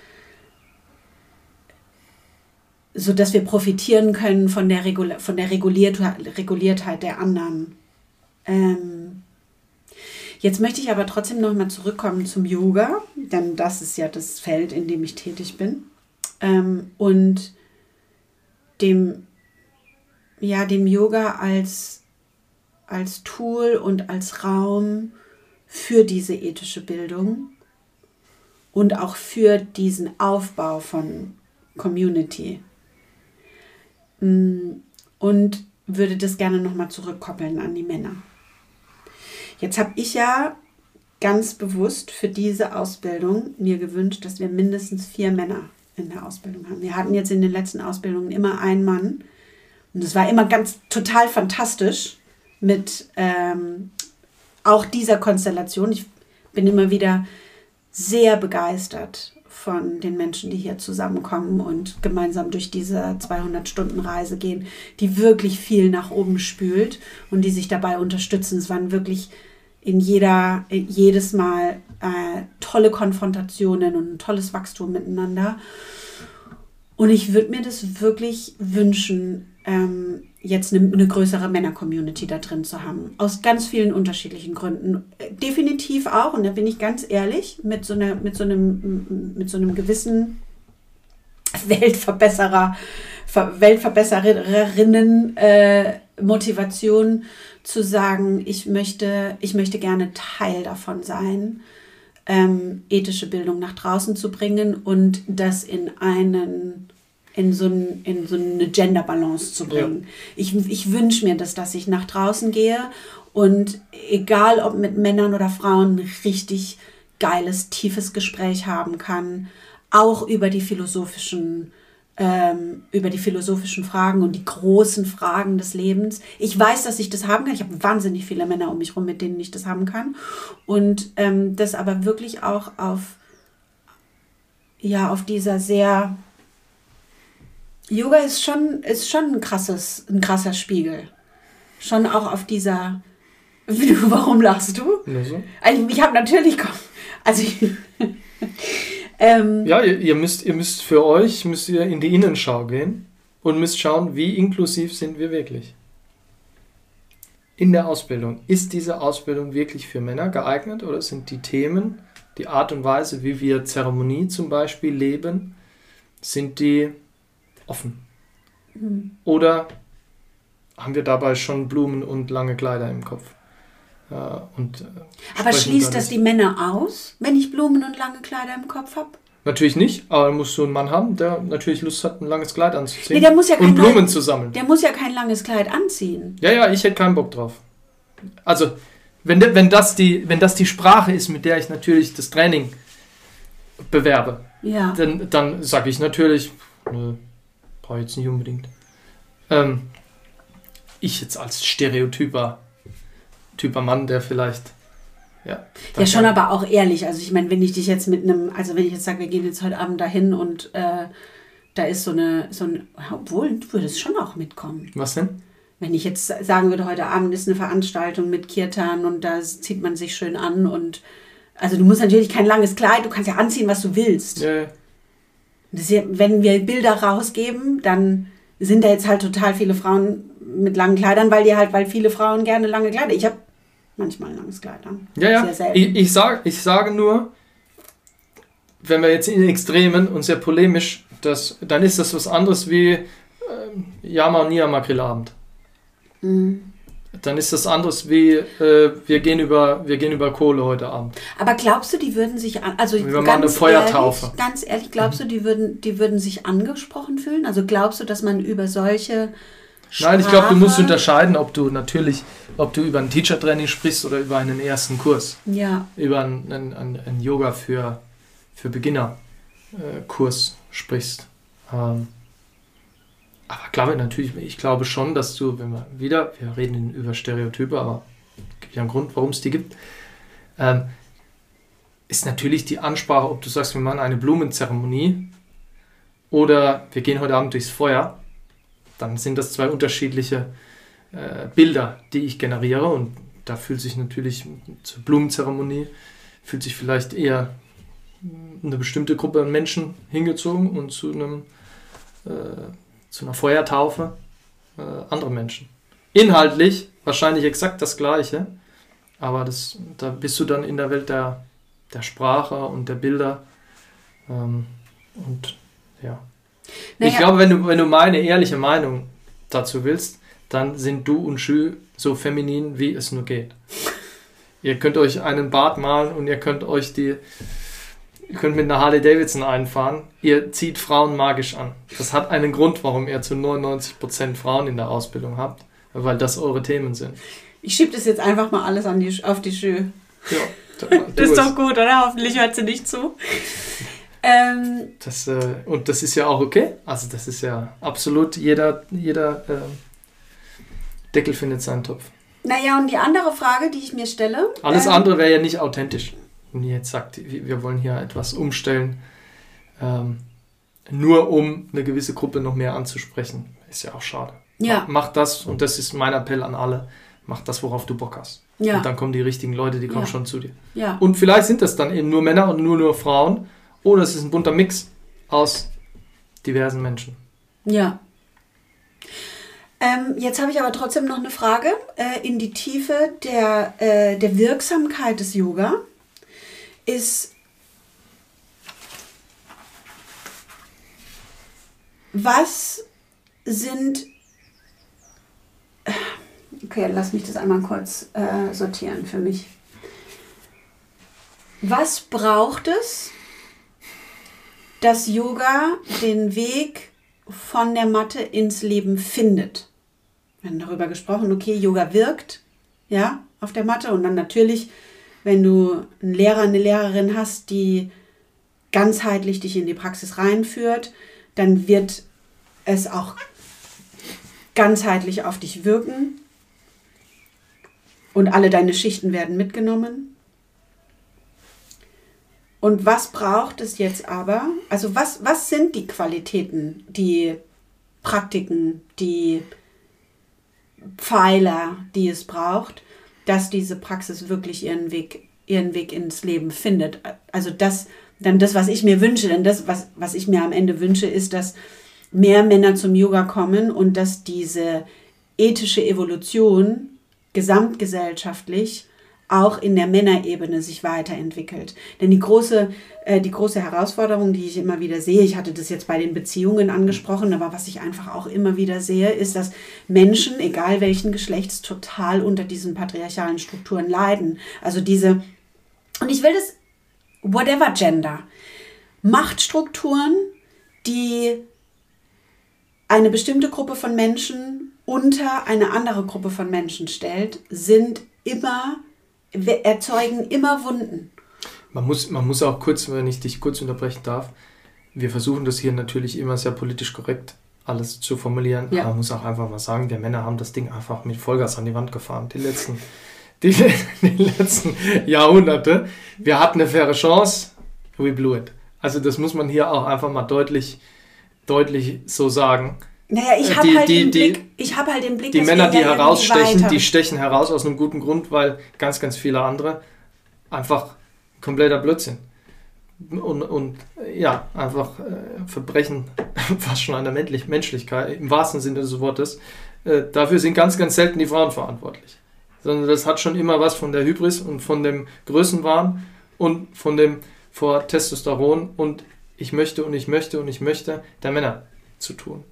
sodass wir profitieren können von der, Regula- von der Reguliert- Reguliertheit der anderen. Ähm, jetzt möchte ich aber trotzdem nochmal zurückkommen zum Yoga, denn das ist ja das Feld, in dem ich tätig bin. Ähm, und dem, ja, dem Yoga als, als Tool und als Raum für diese ethische Bildung und auch für diesen Aufbau von Community. Und würde das gerne nochmal zurückkoppeln an die Männer. Jetzt habe ich ja ganz bewusst für diese Ausbildung mir gewünscht, dass wir mindestens vier Männer in der Ausbildung haben. Wir hatten jetzt in den letzten Ausbildungen immer einen Mann und das war immer ganz total fantastisch mit ähm, auch dieser Konstellation. Ich bin immer wieder sehr begeistert von den Menschen, die hier zusammenkommen und gemeinsam durch diese zweihundert-Stunden-Reise gehen, die wirklich viel nach oben spült und die sich dabei unterstützen. Es waren wirklich in jeder, jedes Mal äh, tolle Konfrontationen und ein tolles Wachstum miteinander. Und ich würde mir das wirklich wünschen, ähm, jetzt eine, eine größere Männer-Community da drin zu haben. Aus ganz vielen unterschiedlichen Gründen. Definitiv auch, und da bin ich ganz ehrlich, mit so, einer, mit so, einem, mit so einem gewissen Weltverbesserer, Weltverbessererinnen äh, Motivation zu sagen, ich möchte, ich möchte gerne Teil davon sein, ähm, ethische Bildung nach draußen zu bringen und das in einen in so, ein, in so eine Gender-Balance zu bringen. Ja. Ich, ich wünsche mir das, dass ich nach draußen gehe und egal ob mit Männern oder Frauen ein richtig geiles, tiefes Gespräch haben kann, auch über die philosophischen, ähm, über die philosophischen Fragen und die großen Fragen des Lebens. Ich weiß, dass ich das haben kann. Ich habe wahnsinnig viele Männer um mich herum, mit denen ich das haben kann. Und ähm, das aber wirklich auch auf, ja, auf dieser sehr Yoga ist schon, ist schon ein, krasses, ein krasser Spiegel. Schon auch auf dieser... Warum lachst du? So. Also ich habe natürlich... Also ich, ähm, ja, ihr, ihr, müsst, ihr müsst für euch müsst ihr in die Innenschau gehen und müsst schauen, wie inklusiv sind wir wirklich. In der Ausbildung. Ist diese Ausbildung wirklich für Männer geeignet oder sind die Themen, die Art und Weise, wie wir Zeremonie zum Beispiel leben, sind die offen? Mhm. Oder haben wir dabei schon Blumen und lange Kleider im Kopf? Äh, und, äh, aber schließt das die Männer aus, wenn ich Blumen und lange Kleider im Kopf habe? Natürlich nicht, aber musst du einen Mann haben, der natürlich Lust hat, ein langes Kleid anzuziehen, nee, der muss ja und Blumen lang, zu sammeln. Der muss ja kein langes Kleid anziehen. Ja, ja, ich hätte keinen Bock drauf. Also, wenn, de, wenn, das die, wenn das die Sprache ist, mit der ich natürlich das Training bewerbe, ja. dann, dann sage ich natürlich, nö, brauche ich jetzt nicht unbedingt. Ähm, ich jetzt als stereotyper Typer Mann, der vielleicht... Ja, ja, schon aber auch ehrlich. Also ich meine, wenn ich dich jetzt mit einem... Also wenn ich jetzt sage, wir gehen jetzt heute Abend dahin und äh, da ist so eine... So ein, obwohl, du würdest schon auch mitkommen. Was denn? Wenn ich jetzt sagen würde, heute Abend ist eine Veranstaltung mit Kirtan und da zieht man sich schön an und... Also du musst natürlich kein langes Kleid, du kannst ja anziehen, was du willst. Ja, ja. Das ist ja, wenn wir Bilder rausgeben, dann sind da jetzt halt total viele Frauen mit langen Kleidern, weil die halt, weil viele Frauen gerne lange Kleider. Ich habe manchmal ein langes Kleid an. Ja, ja. Sehr selten. Ich, ich, sag, ich sage nur, wenn wir jetzt in Extremen und sehr polemisch, das, dann ist das was anderes wie äh, Yama und Niyama Grillabend. Mhm. dann ist das anderes wie, äh, wir, gehen über, wir gehen über Kohle heute Abend. Aber glaubst du, die würden sich, an, also wir machen eine Feuertaufe. Ehrlich, ganz ehrlich, glaubst du, die würden, die würden sich angesprochen fühlen? Also glaubst du, dass man über solche Sprache... Nein, ich glaube, du musst unterscheiden, ob du natürlich, ob du über ein Teacher-Training sprichst oder über einen ersten Kurs. Ja. Über einen, einen, einen Yoga für, für Beginner-Kurs sprichst. Ähm, Aber glaube natürlich, ich glaube schon, dass du, wenn wir wieder, wir reden über Stereotype, aber es gibt ja einen Grund, warum es die gibt, ähm, ist natürlich die Ansprache, ob du sagst, wir machen eine Blumenzeremonie oder wir gehen heute Abend durchs Feuer, dann sind das zwei unterschiedliche äh, Bilder, die ich generiere und da fühlt sich natürlich zur Blumenzeremonie, fühlt sich vielleicht eher eine bestimmte Gruppe an Menschen hingezogen und zu einem äh, zu einer Feuertaufe äh, andere Menschen. Inhaltlich wahrscheinlich exakt das Gleiche, aber das, da bist du dann in der Welt der, der Sprache und der Bilder. Ähm, und ja. Naja. Ich glaube, wenn du, wenn du meine ehrliche Meinung dazu willst, dann sind du und Schü so feminin, wie es nur geht. Ihr könnt euch einen Bart malen und ihr könnt euch die Ihr könnt mit einer Harley Davidson einfahren. Ihr zieht Frauen magisch an. Das hat einen Grund, warum ihr zu neunundneunzig Prozent Frauen in der Ausbildung habt, weil das eure Themen sind. Ich schiebe das jetzt einfach mal alles an die, auf die Schü. Ja, das ist doch gut, oder? Hoffentlich hört sie nicht zu. ähm, das, äh, und das ist ja auch okay. Also das ist ja absolut, jeder, jeder äh, Deckel findet seinen Topf. Naja, und die andere Frage, die ich mir stelle... Alles ähm, andere wäre ja nicht authentisch. Und ihr jetzt sagt, wir wollen hier etwas umstellen, ähm, nur um eine gewisse Gruppe noch mehr anzusprechen, ist ja auch schade. Ja. Mach, mach das, und das ist mein Appell an alle, mach das, worauf du Bock hast. Ja. Und dann kommen die richtigen Leute, die kommen ja. schon zu dir. Ja. Und vielleicht sind das dann eben nur Männer und nur, nur Frauen, oder es ist ein bunter Mix aus diversen Menschen. Ja. Ähm, jetzt habe ich aber trotzdem noch eine Frage äh, in die Tiefe der, äh, der Wirksamkeit des Yoga. Ist, was sind, okay, lass mich das einmal kurz äh, sortieren für mich. Was braucht es, dass Yoga den Weg von der Matte ins Leben findet? Wir haben darüber gesprochen, okay, Yoga wirkt, ja, auf der Matte und dann natürlich, wenn du einen Lehrer, eine Lehrerin hast, die ganzheitlich dich in die Praxis reinführt, dann wird es auch ganzheitlich auf dich wirken und alle deine Schichten werden mitgenommen. Und was braucht es jetzt aber? Also was, was sind die Qualitäten, die Praktiken, die Pfeiler, die es braucht, dass diese Praxis wirklich ihren Weg, ihren Weg ins Leben findet. Also das, dann das, was ich mir wünsche, denn das, was, was ich mir am Ende wünsche, ist, dass mehr Männer zum Yoga kommen und dass diese ethische Evolution gesamtgesellschaftlich auch in der Männerebene sich weiterentwickelt. Denn die große, äh, die große Herausforderung, die ich immer wieder sehe, ich hatte das jetzt bei den Beziehungen angesprochen, aber was ich einfach auch immer wieder sehe, ist, dass Menschen, egal welchen Geschlechts, total unter diesen patriarchalen Strukturen leiden. Also diese, und ich will das, whatever Gender, Machtstrukturen, die eine bestimmte Gruppe von Menschen unter eine andere Gruppe von Menschen stellt, sind immer erzeugen immer Wunden. Man muss, man muss auch kurz, wenn ich dich kurz unterbrechen darf, wir versuchen das hier natürlich immer sehr politisch korrekt alles zu formulieren, ja. Aber man muss auch einfach mal sagen, wir Männer haben das Ding einfach mit Vollgas an die Wand gefahren, die letzten, die, die letzten Jahrhunderte. Wir hatten eine faire Chance, we blew it. Also das muss man hier auch einfach mal deutlich, deutlich so sagen. Naja, ich habe halt, hab halt den Blick, die Männer, die herausstechen, die stechen heraus aus einem guten Grund, weil ganz, ganz viele andere einfach kompletter Blödsinn und, und ja, einfach äh, Verbrechen fast schon an der Menschlichkeit, im wahrsten Sinne des Wortes. Äh, dafür sind ganz, ganz selten die Frauen verantwortlich. Sondern das hat schon immer was von der Hybris und von dem Größenwahn und von dem vor Testosteron und ich möchte und ich möchte und ich möchte der Männer zu tun.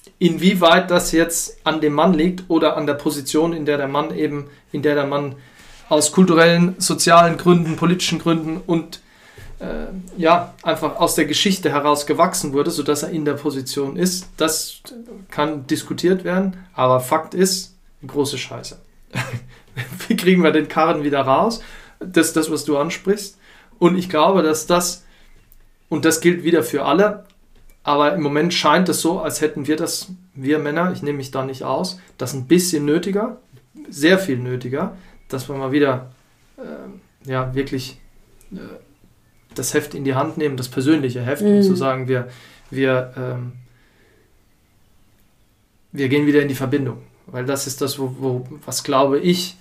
inwieweit das jetzt an dem Mann liegt oder an der Position, in der der Mann eben, in der der Mann aus kulturellen, sozialen Gründen, politischen Gründen und äh, ja, einfach aus der Geschichte heraus gewachsen wurde, sodass er in der Position ist, das kann diskutiert werden, aber Fakt ist, große Scheiße. Wie kriegen wir den Karren wieder raus? Das ist das, was du ansprichst. Und ich glaube, dass das, und das gilt wieder für alle, aber im Moment scheint es so, als hätten wir das, wir Männer, ich nehme mich da nicht aus, das ein bisschen nötiger, sehr viel nötiger, dass wir mal wieder äh, ja, wirklich äh, das Heft in die Hand nehmen, das persönliche Heft, mhm. und zu sagen, wir, wir, ähm, wir gehen wieder in die Verbindung. Weil das ist das, wo, wo, was glaube ich,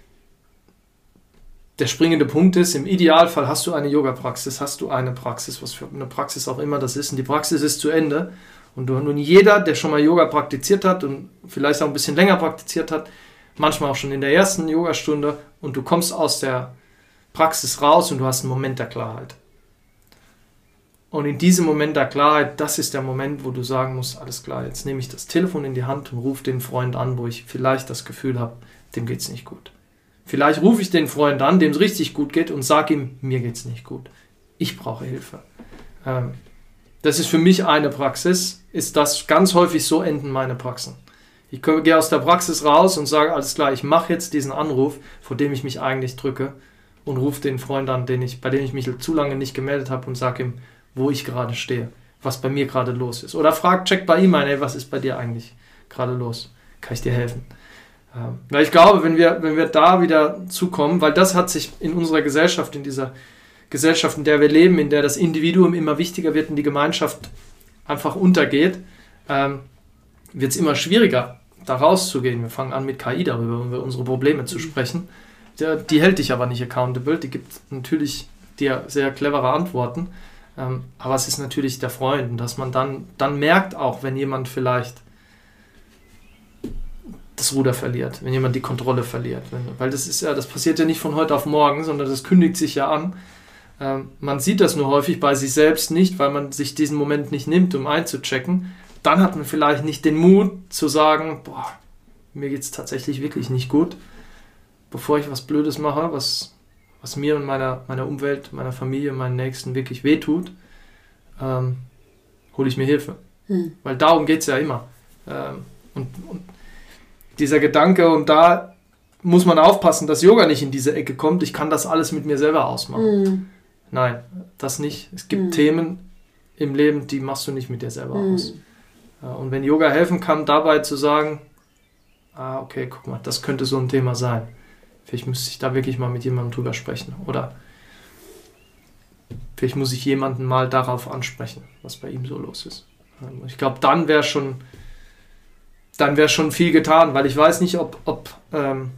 der springende Punkt ist. Im Idealfall hast du eine Yoga-Praxis, hast du eine Praxis, was für eine Praxis auch immer das ist, und die Praxis ist zu Ende. Und du, nun jeder, der schon mal Yoga praktiziert hat und vielleicht auch ein bisschen länger praktiziert hat, manchmal auch schon in der ersten Yogastunde, und du kommst aus der Praxis raus und du hast einen Moment der Klarheit. Und in diesem Moment der Klarheit, das ist der Moment, wo du sagen musst, alles klar, jetzt nehme ich das Telefon in die Hand und rufe den Freund an, wo ich vielleicht das Gefühl habe, dem geht es nicht gut. Vielleicht rufe ich den Freund an, dem es richtig gut geht, und sage ihm, mir geht es nicht gut. Ich brauche Hilfe. Ähm, das ist für mich eine Praxis, ist das ganz häufig so enden meine Praxen. Ich gehe aus der Praxis raus und sage, alles klar, ich mache jetzt diesen Anruf, vor dem ich mich eigentlich drücke, und rufe den Freund an, den ich, bei dem ich mich zu lange nicht gemeldet habe, und sage ihm, wo ich gerade stehe, was bei mir gerade los ist. Oder frag, check bei ihm ein, ey, was ist bei dir eigentlich gerade los? Kann ich dir helfen? Ähm, weil ich glaube, wenn wir, wenn wir da wieder zukommen, weil das hat sich in unserer Gesellschaft, in dieser Gesellschaft, in der wir leben, in der das Individuum immer wichtiger wird und die Gemeinschaft einfach untergeht, ähm, wird es immer schwieriger, da rauszugehen. Wir fangen an mit K I darüber, über unsere Probleme zu sprechen. Die, die hält dich aber nicht accountable, die gibt natürlich dir sehr clevere Antworten. Ähm, aber es ist natürlich der Freund, und dass man dann, dann merkt auch, wenn jemand vielleicht das Ruder verliert, wenn jemand die Kontrolle verliert. Wenn, weil das ist ja, das passiert ja nicht von heute auf morgen, sondern das kündigt sich ja an. Ähm, man sieht das nur häufig bei sich selbst nicht, weil man sich diesen Moment nicht nimmt, um einzuchecken. Dann hat man vielleicht nicht den Mut zu sagen, boah, mir geht es tatsächlich wirklich nicht gut, bevor ich was Blödes mache, was was mir und meiner, meiner Umwelt, meiner Familie, meinen Nächsten wirklich wehtut, ähm, hole ich mir Hilfe. Hm. Weil darum geht es ja immer. Ähm, und, und dieser Gedanke, und da muss man aufpassen, dass Yoga nicht in diese Ecke kommt, ich kann das alles mit mir selber ausmachen. Hm. Nein, das nicht. Es gibt hm. Themen im Leben, die machst du nicht mit dir selber hm. aus. Ja, und wenn Yoga helfen kann, dabei zu sagen, ah, okay, guck mal, das könnte so ein Thema sein. Vielleicht müsste ich da wirklich mal mit jemandem drüber sprechen. Oder vielleicht muss ich jemanden mal darauf ansprechen, was bei ihm so los ist. Ich glaube, dann wäre schon, dann wäre schon viel getan, weil ich weiß nicht, ob, ob, ähm,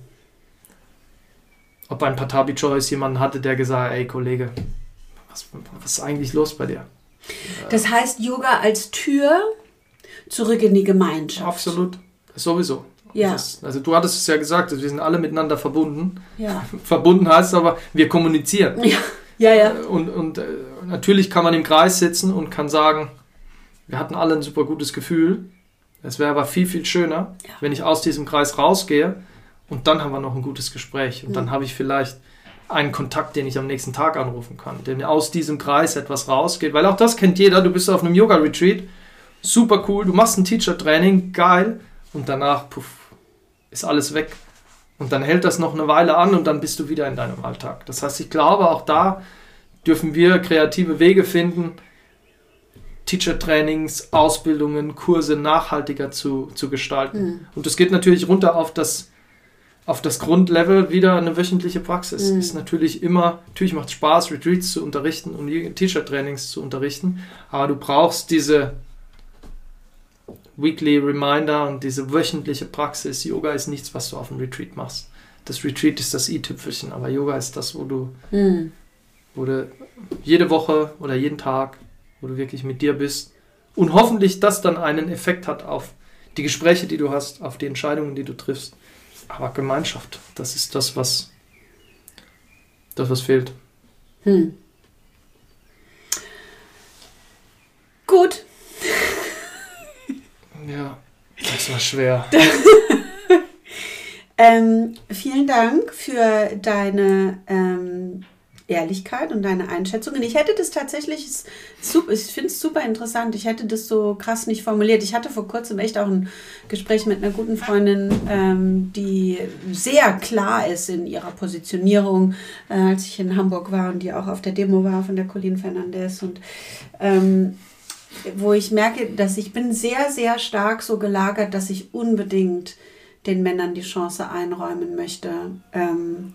ob ein Patabi Choice jemanden hatte, der gesagt hat, ey Kollege, was, was ist eigentlich los bei dir? Das heißt, Yoga als Tür zurück in die Gemeinschaft. Absolut, sowieso. Ja. Das, also du hattest es ja gesagt, wir sind alle miteinander verbunden. Ja. Verbunden heißt aber, wir kommunizieren. Ja, ja. ja. Und, und äh, natürlich kann man im Kreis sitzen und kann sagen, wir hatten alle ein super gutes Gefühl. Es wäre aber viel, viel schöner, ja. wenn ich aus diesem Kreis rausgehe und dann haben wir noch ein gutes Gespräch. Und mhm. dann habe ich vielleicht einen Kontakt, den ich am nächsten Tag anrufen kann, der mir aus diesem Kreis etwas rausgeht. Weil auch das kennt jeder, du bist auf einem Yoga-Retreat, super cool, du machst ein Teacher-Training, geil, und danach, puff, ist alles weg. Und dann hält das noch eine Weile an und dann bist du wieder in deinem Alltag. Das heißt, ich glaube, auch da dürfen wir kreative Wege finden, Teacher-Trainings, Ausbildungen, Kurse nachhaltiger zu, zu gestalten. Mhm. Und das geht natürlich runter auf das, auf das Grundlevel, wieder eine wöchentliche Praxis. Mhm. Ist natürlich immer, natürlich macht es Spaß, Retreats zu unterrichten und Teacher-Trainings zu unterrichten, aber du brauchst diese Weekly Reminder und diese wöchentliche Praxis. Yoga ist nichts, was du auf dem Retreat machst. Das Retreat ist das i-Tüpfelchen, aber Yoga ist das, wo du, mhm. wo du jede Woche oder jeden Tag, wo du wirklich mit dir bist und hoffentlich das dann einen Effekt hat auf die Gespräche, die du hast, auf die Entscheidungen, die du triffst. Aber Gemeinschaft, das ist das, was das, was fehlt. Hm. Gut. Ja. ist schwer. ähm, vielen Dank für deine ähm, Ehrlichkeit und deine Einschätzungen. Ich hätte das tatsächlich, super, ich finde es super interessant, ich hätte das so krass nicht formuliert. Ich hatte vor kurzem echt auch ein Gespräch mit einer guten Freundin, ähm, die sehr klar ist in ihrer Positionierung, äh, als ich in Hamburg war und die auch auf der Demo war von der Colleen Fernandez und ähm, wo ich merke, dass ich bin sehr, sehr stark so gelagert, dass ich unbedingt den Männern die Chance einräumen möchte, ähm,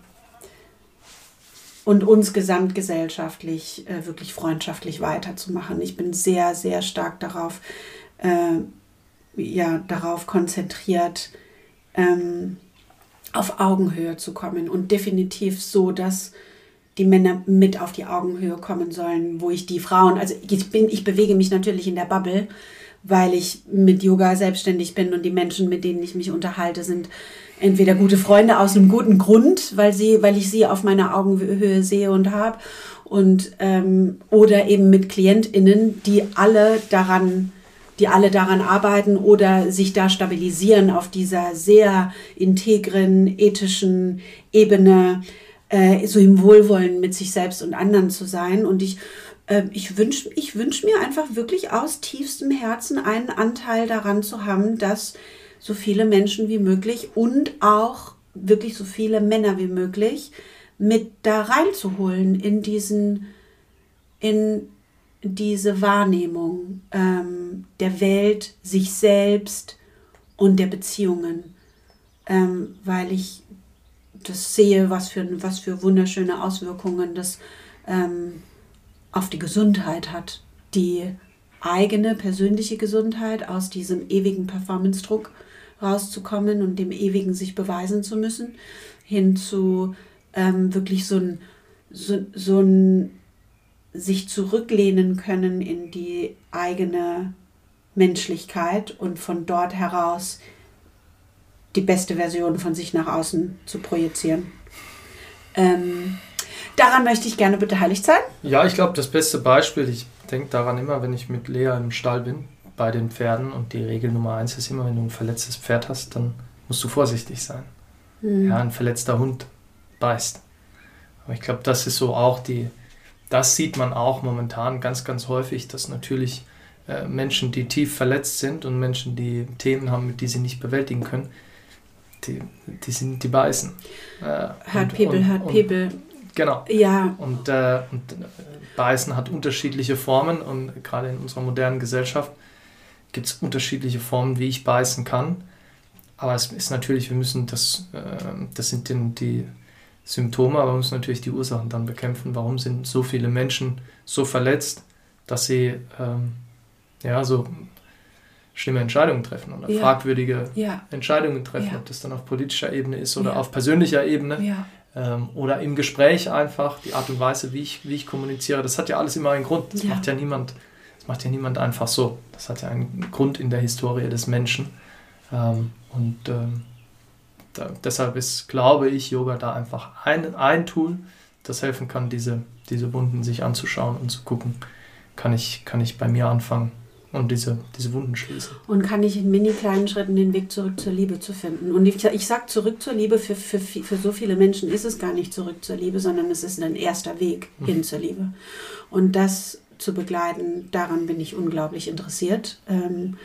und uns gesamtgesellschaftlich äh, wirklich freundschaftlich weiterzumachen. Ich bin sehr, sehr stark darauf, äh, ja, darauf konzentriert, ähm, auf Augenhöhe zu kommen und definitiv so, dass die Männer mit auf die Augenhöhe kommen sollen, wo ich die Frauen, also ich bin, ich bewege mich natürlich in der Bubble, weil ich mit Yoga selbstständig bin und die Menschen, mit denen ich mich unterhalte, sind entweder gute Freunde aus einem guten Grund, weil sie, weil ich sie auf meiner Augenhöhe sehe und habe, und ähm, oder eben mit KlientInnen, die alle daran, die alle daran arbeiten oder sich da stabilisieren auf dieser sehr integren, ethischen Ebene, äh, so im Wohlwollen mit sich selbst und anderen zu sein. Und ich äh, ich wünsche ich wünsch mir einfach wirklich aus tiefstem Herzen einen Anteil daran zu haben, dass so viele Menschen wie möglich und auch wirklich so viele Männer wie möglich mit da reinzuholen in diesen, in diese Wahrnehmung ähm, der Welt, sich selbst und der Beziehungen, ähm, weil ich das sehe, was für, was für wunderschöne Auswirkungen das ähm, auf die Gesundheit hat, die eigene persönliche Gesundheit, aus diesem ewigen Performance-Druck rauszukommen und dem ewigen sich beweisen zu müssen, hin zu ähm, wirklich so ein, so, so ein sich zurücklehnen können in die eigene Menschlichkeit und von dort heraus die beste Version von sich nach außen zu projizieren. Ähm, daran möchte ich gerne beteiligt sein. Ja, ich glaube, das beste Beispiel, ich denke daran immer, wenn ich mit Lea im Stall bin, bei den Pferden, und die Regel Nummer eins ist immer, wenn du ein verletztes Pferd hast, dann musst du vorsichtig sein. Mhm. Ja, ein verletzter Hund beißt. Aber ich glaube, das ist so auch die, das sieht man auch momentan ganz, ganz häufig, dass natürlich äh, Menschen, die tief verletzt sind und Menschen, die Themen haben, die sie nicht bewältigen können, die, die, sind, die beißen. Äh, Hurt people, hurt people. Genau. Ja. Und, äh, und äh, Beißen hat unterschiedliche Formen, und gerade in unserer modernen Gesellschaft gibt es unterschiedliche Formen, wie ich beißen kann. Aber es ist natürlich, wir müssen das, äh, das sind die, die Symptome, aber wir müssen natürlich die Ursachen dann bekämpfen. Warum sind so viele Menschen so verletzt, dass sie ähm, ja, so schlimme Entscheidungen treffen oder ja. fragwürdige ja. Entscheidungen treffen, ja. ob das dann auf politischer Ebene ist oder ja. auf persönlicher Ebene. Ja. Ähm, oder im Gespräch einfach, die Art und Weise, wie ich, wie ich kommuniziere. Das hat ja alles immer einen Grund. Das ja. macht ja niemand, das macht ja niemand einfach so. Das hat ja einen Grund in der Historie des Menschen. Ähm, und ähm, da, deshalb ist, glaube ich, Yoga da einfach ein, ein Tool, das helfen kann, diese, diese Wunden sich anzuschauen und zu gucken, kann ich, kann ich bei mir anfangen und diese, diese Wunden schließen. Und kann ich in mini kleinen Schritten den Weg zurück zur Liebe zu finden. Und ich, ich sage zurück zur Liebe, für, für, für so viele Menschen ist es gar nicht zurück zur Liebe, sondern es ist ein erster Weg mhm. hin zur Liebe. Und das zu begleiten, daran bin ich unglaublich interessiert. Ähm,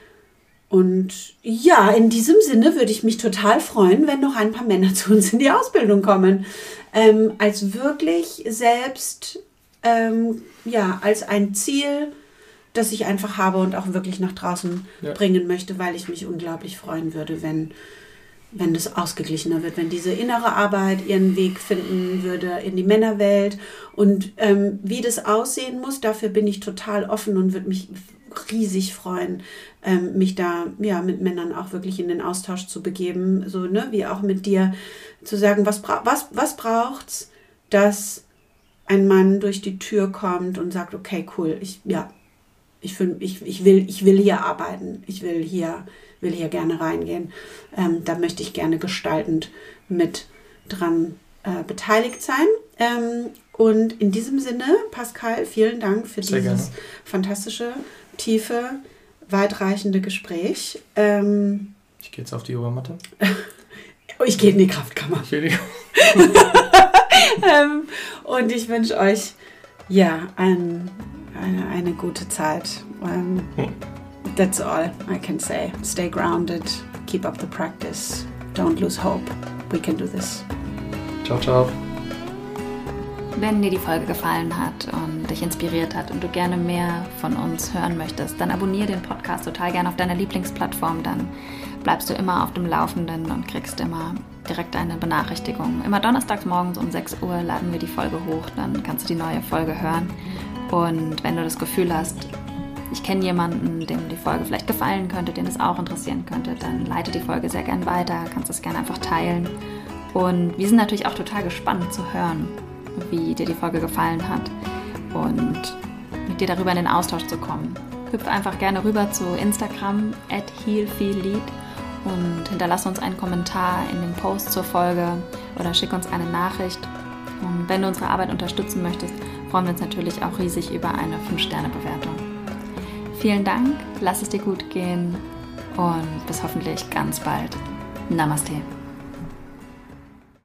Und ja, in diesem Sinne würde ich mich total freuen, wenn noch ein paar Männer zu uns in die Ausbildung kommen. Ähm, als wirklich selbst, ähm, ja, als ein Ziel, das ich einfach habe und auch wirklich nach draußen ja. bringen möchte, weil ich mich unglaublich freuen würde, wenn, wenn das ausgeglichener wird, wenn diese innere Arbeit ihren Weg finden würde in die Männerwelt. Und ähm, wie das aussehen muss, dafür bin ich total offen und würde mich riesig freuen, ähm, mich da ja mit Männern auch wirklich in den Austausch zu begeben, so ne, wie auch mit dir, zu sagen, was, bra- was, was braucht's, dass ein Mann durch die Tür kommt und sagt, okay, cool, ich, ja, ich, find, ich, ich, will, ich will hier arbeiten, ich will hier, will hier gerne reingehen, ähm, da möchte ich gerne gestaltend mit dran äh, beteiligt sein. Ähm, und in diesem Sinne, Pascal, vielen Dank für Sehr dieses gerne. fantastische, tiefe, weitreichende Gespräch. Ähm, ich gehe jetzt auf die Yogamatte. Ich gehe in die Kraftkammer. Ich will ähm, und ich wünsche euch ja ein, eine, eine gute Zeit. Um, that's all I can say. Stay grounded, keep up the practice, don't lose hope. We can do this. Ciao, ciao. Wenn dir die Folge gefallen hat und dich inspiriert hat und du gerne mehr von uns hören möchtest, dann abonniere den Podcast total gerne auf deiner Lieblingsplattform. Dann bleibst du immer auf dem Laufenden und kriegst immer direkt eine Benachrichtigung. Immer donnerstags morgens um sechs Uhr laden wir die Folge hoch, dann kannst du die neue Folge hören. Und wenn du das Gefühl hast, ich kenne jemanden, dem die Folge vielleicht gefallen könnte, den es auch interessieren könnte, dann leite die Folge sehr gern weiter, kannst es gerne einfach teilen. Und wir sind natürlich auch total gespannt zu hören, wie dir die Folge gefallen hat und mit dir darüber in den Austausch zu kommen. Hüpf einfach gerne rüber zu Instagram at healfeellead und hinterlass uns einen Kommentar in dem Post zur Folge oder schick uns eine Nachricht. Und wenn du unsere Arbeit unterstützen möchtest, freuen wir uns natürlich auch riesig über eine fünf Sterne Bewertung. Vielen Dank, lass es dir gut gehen und bis hoffentlich ganz bald. Namaste.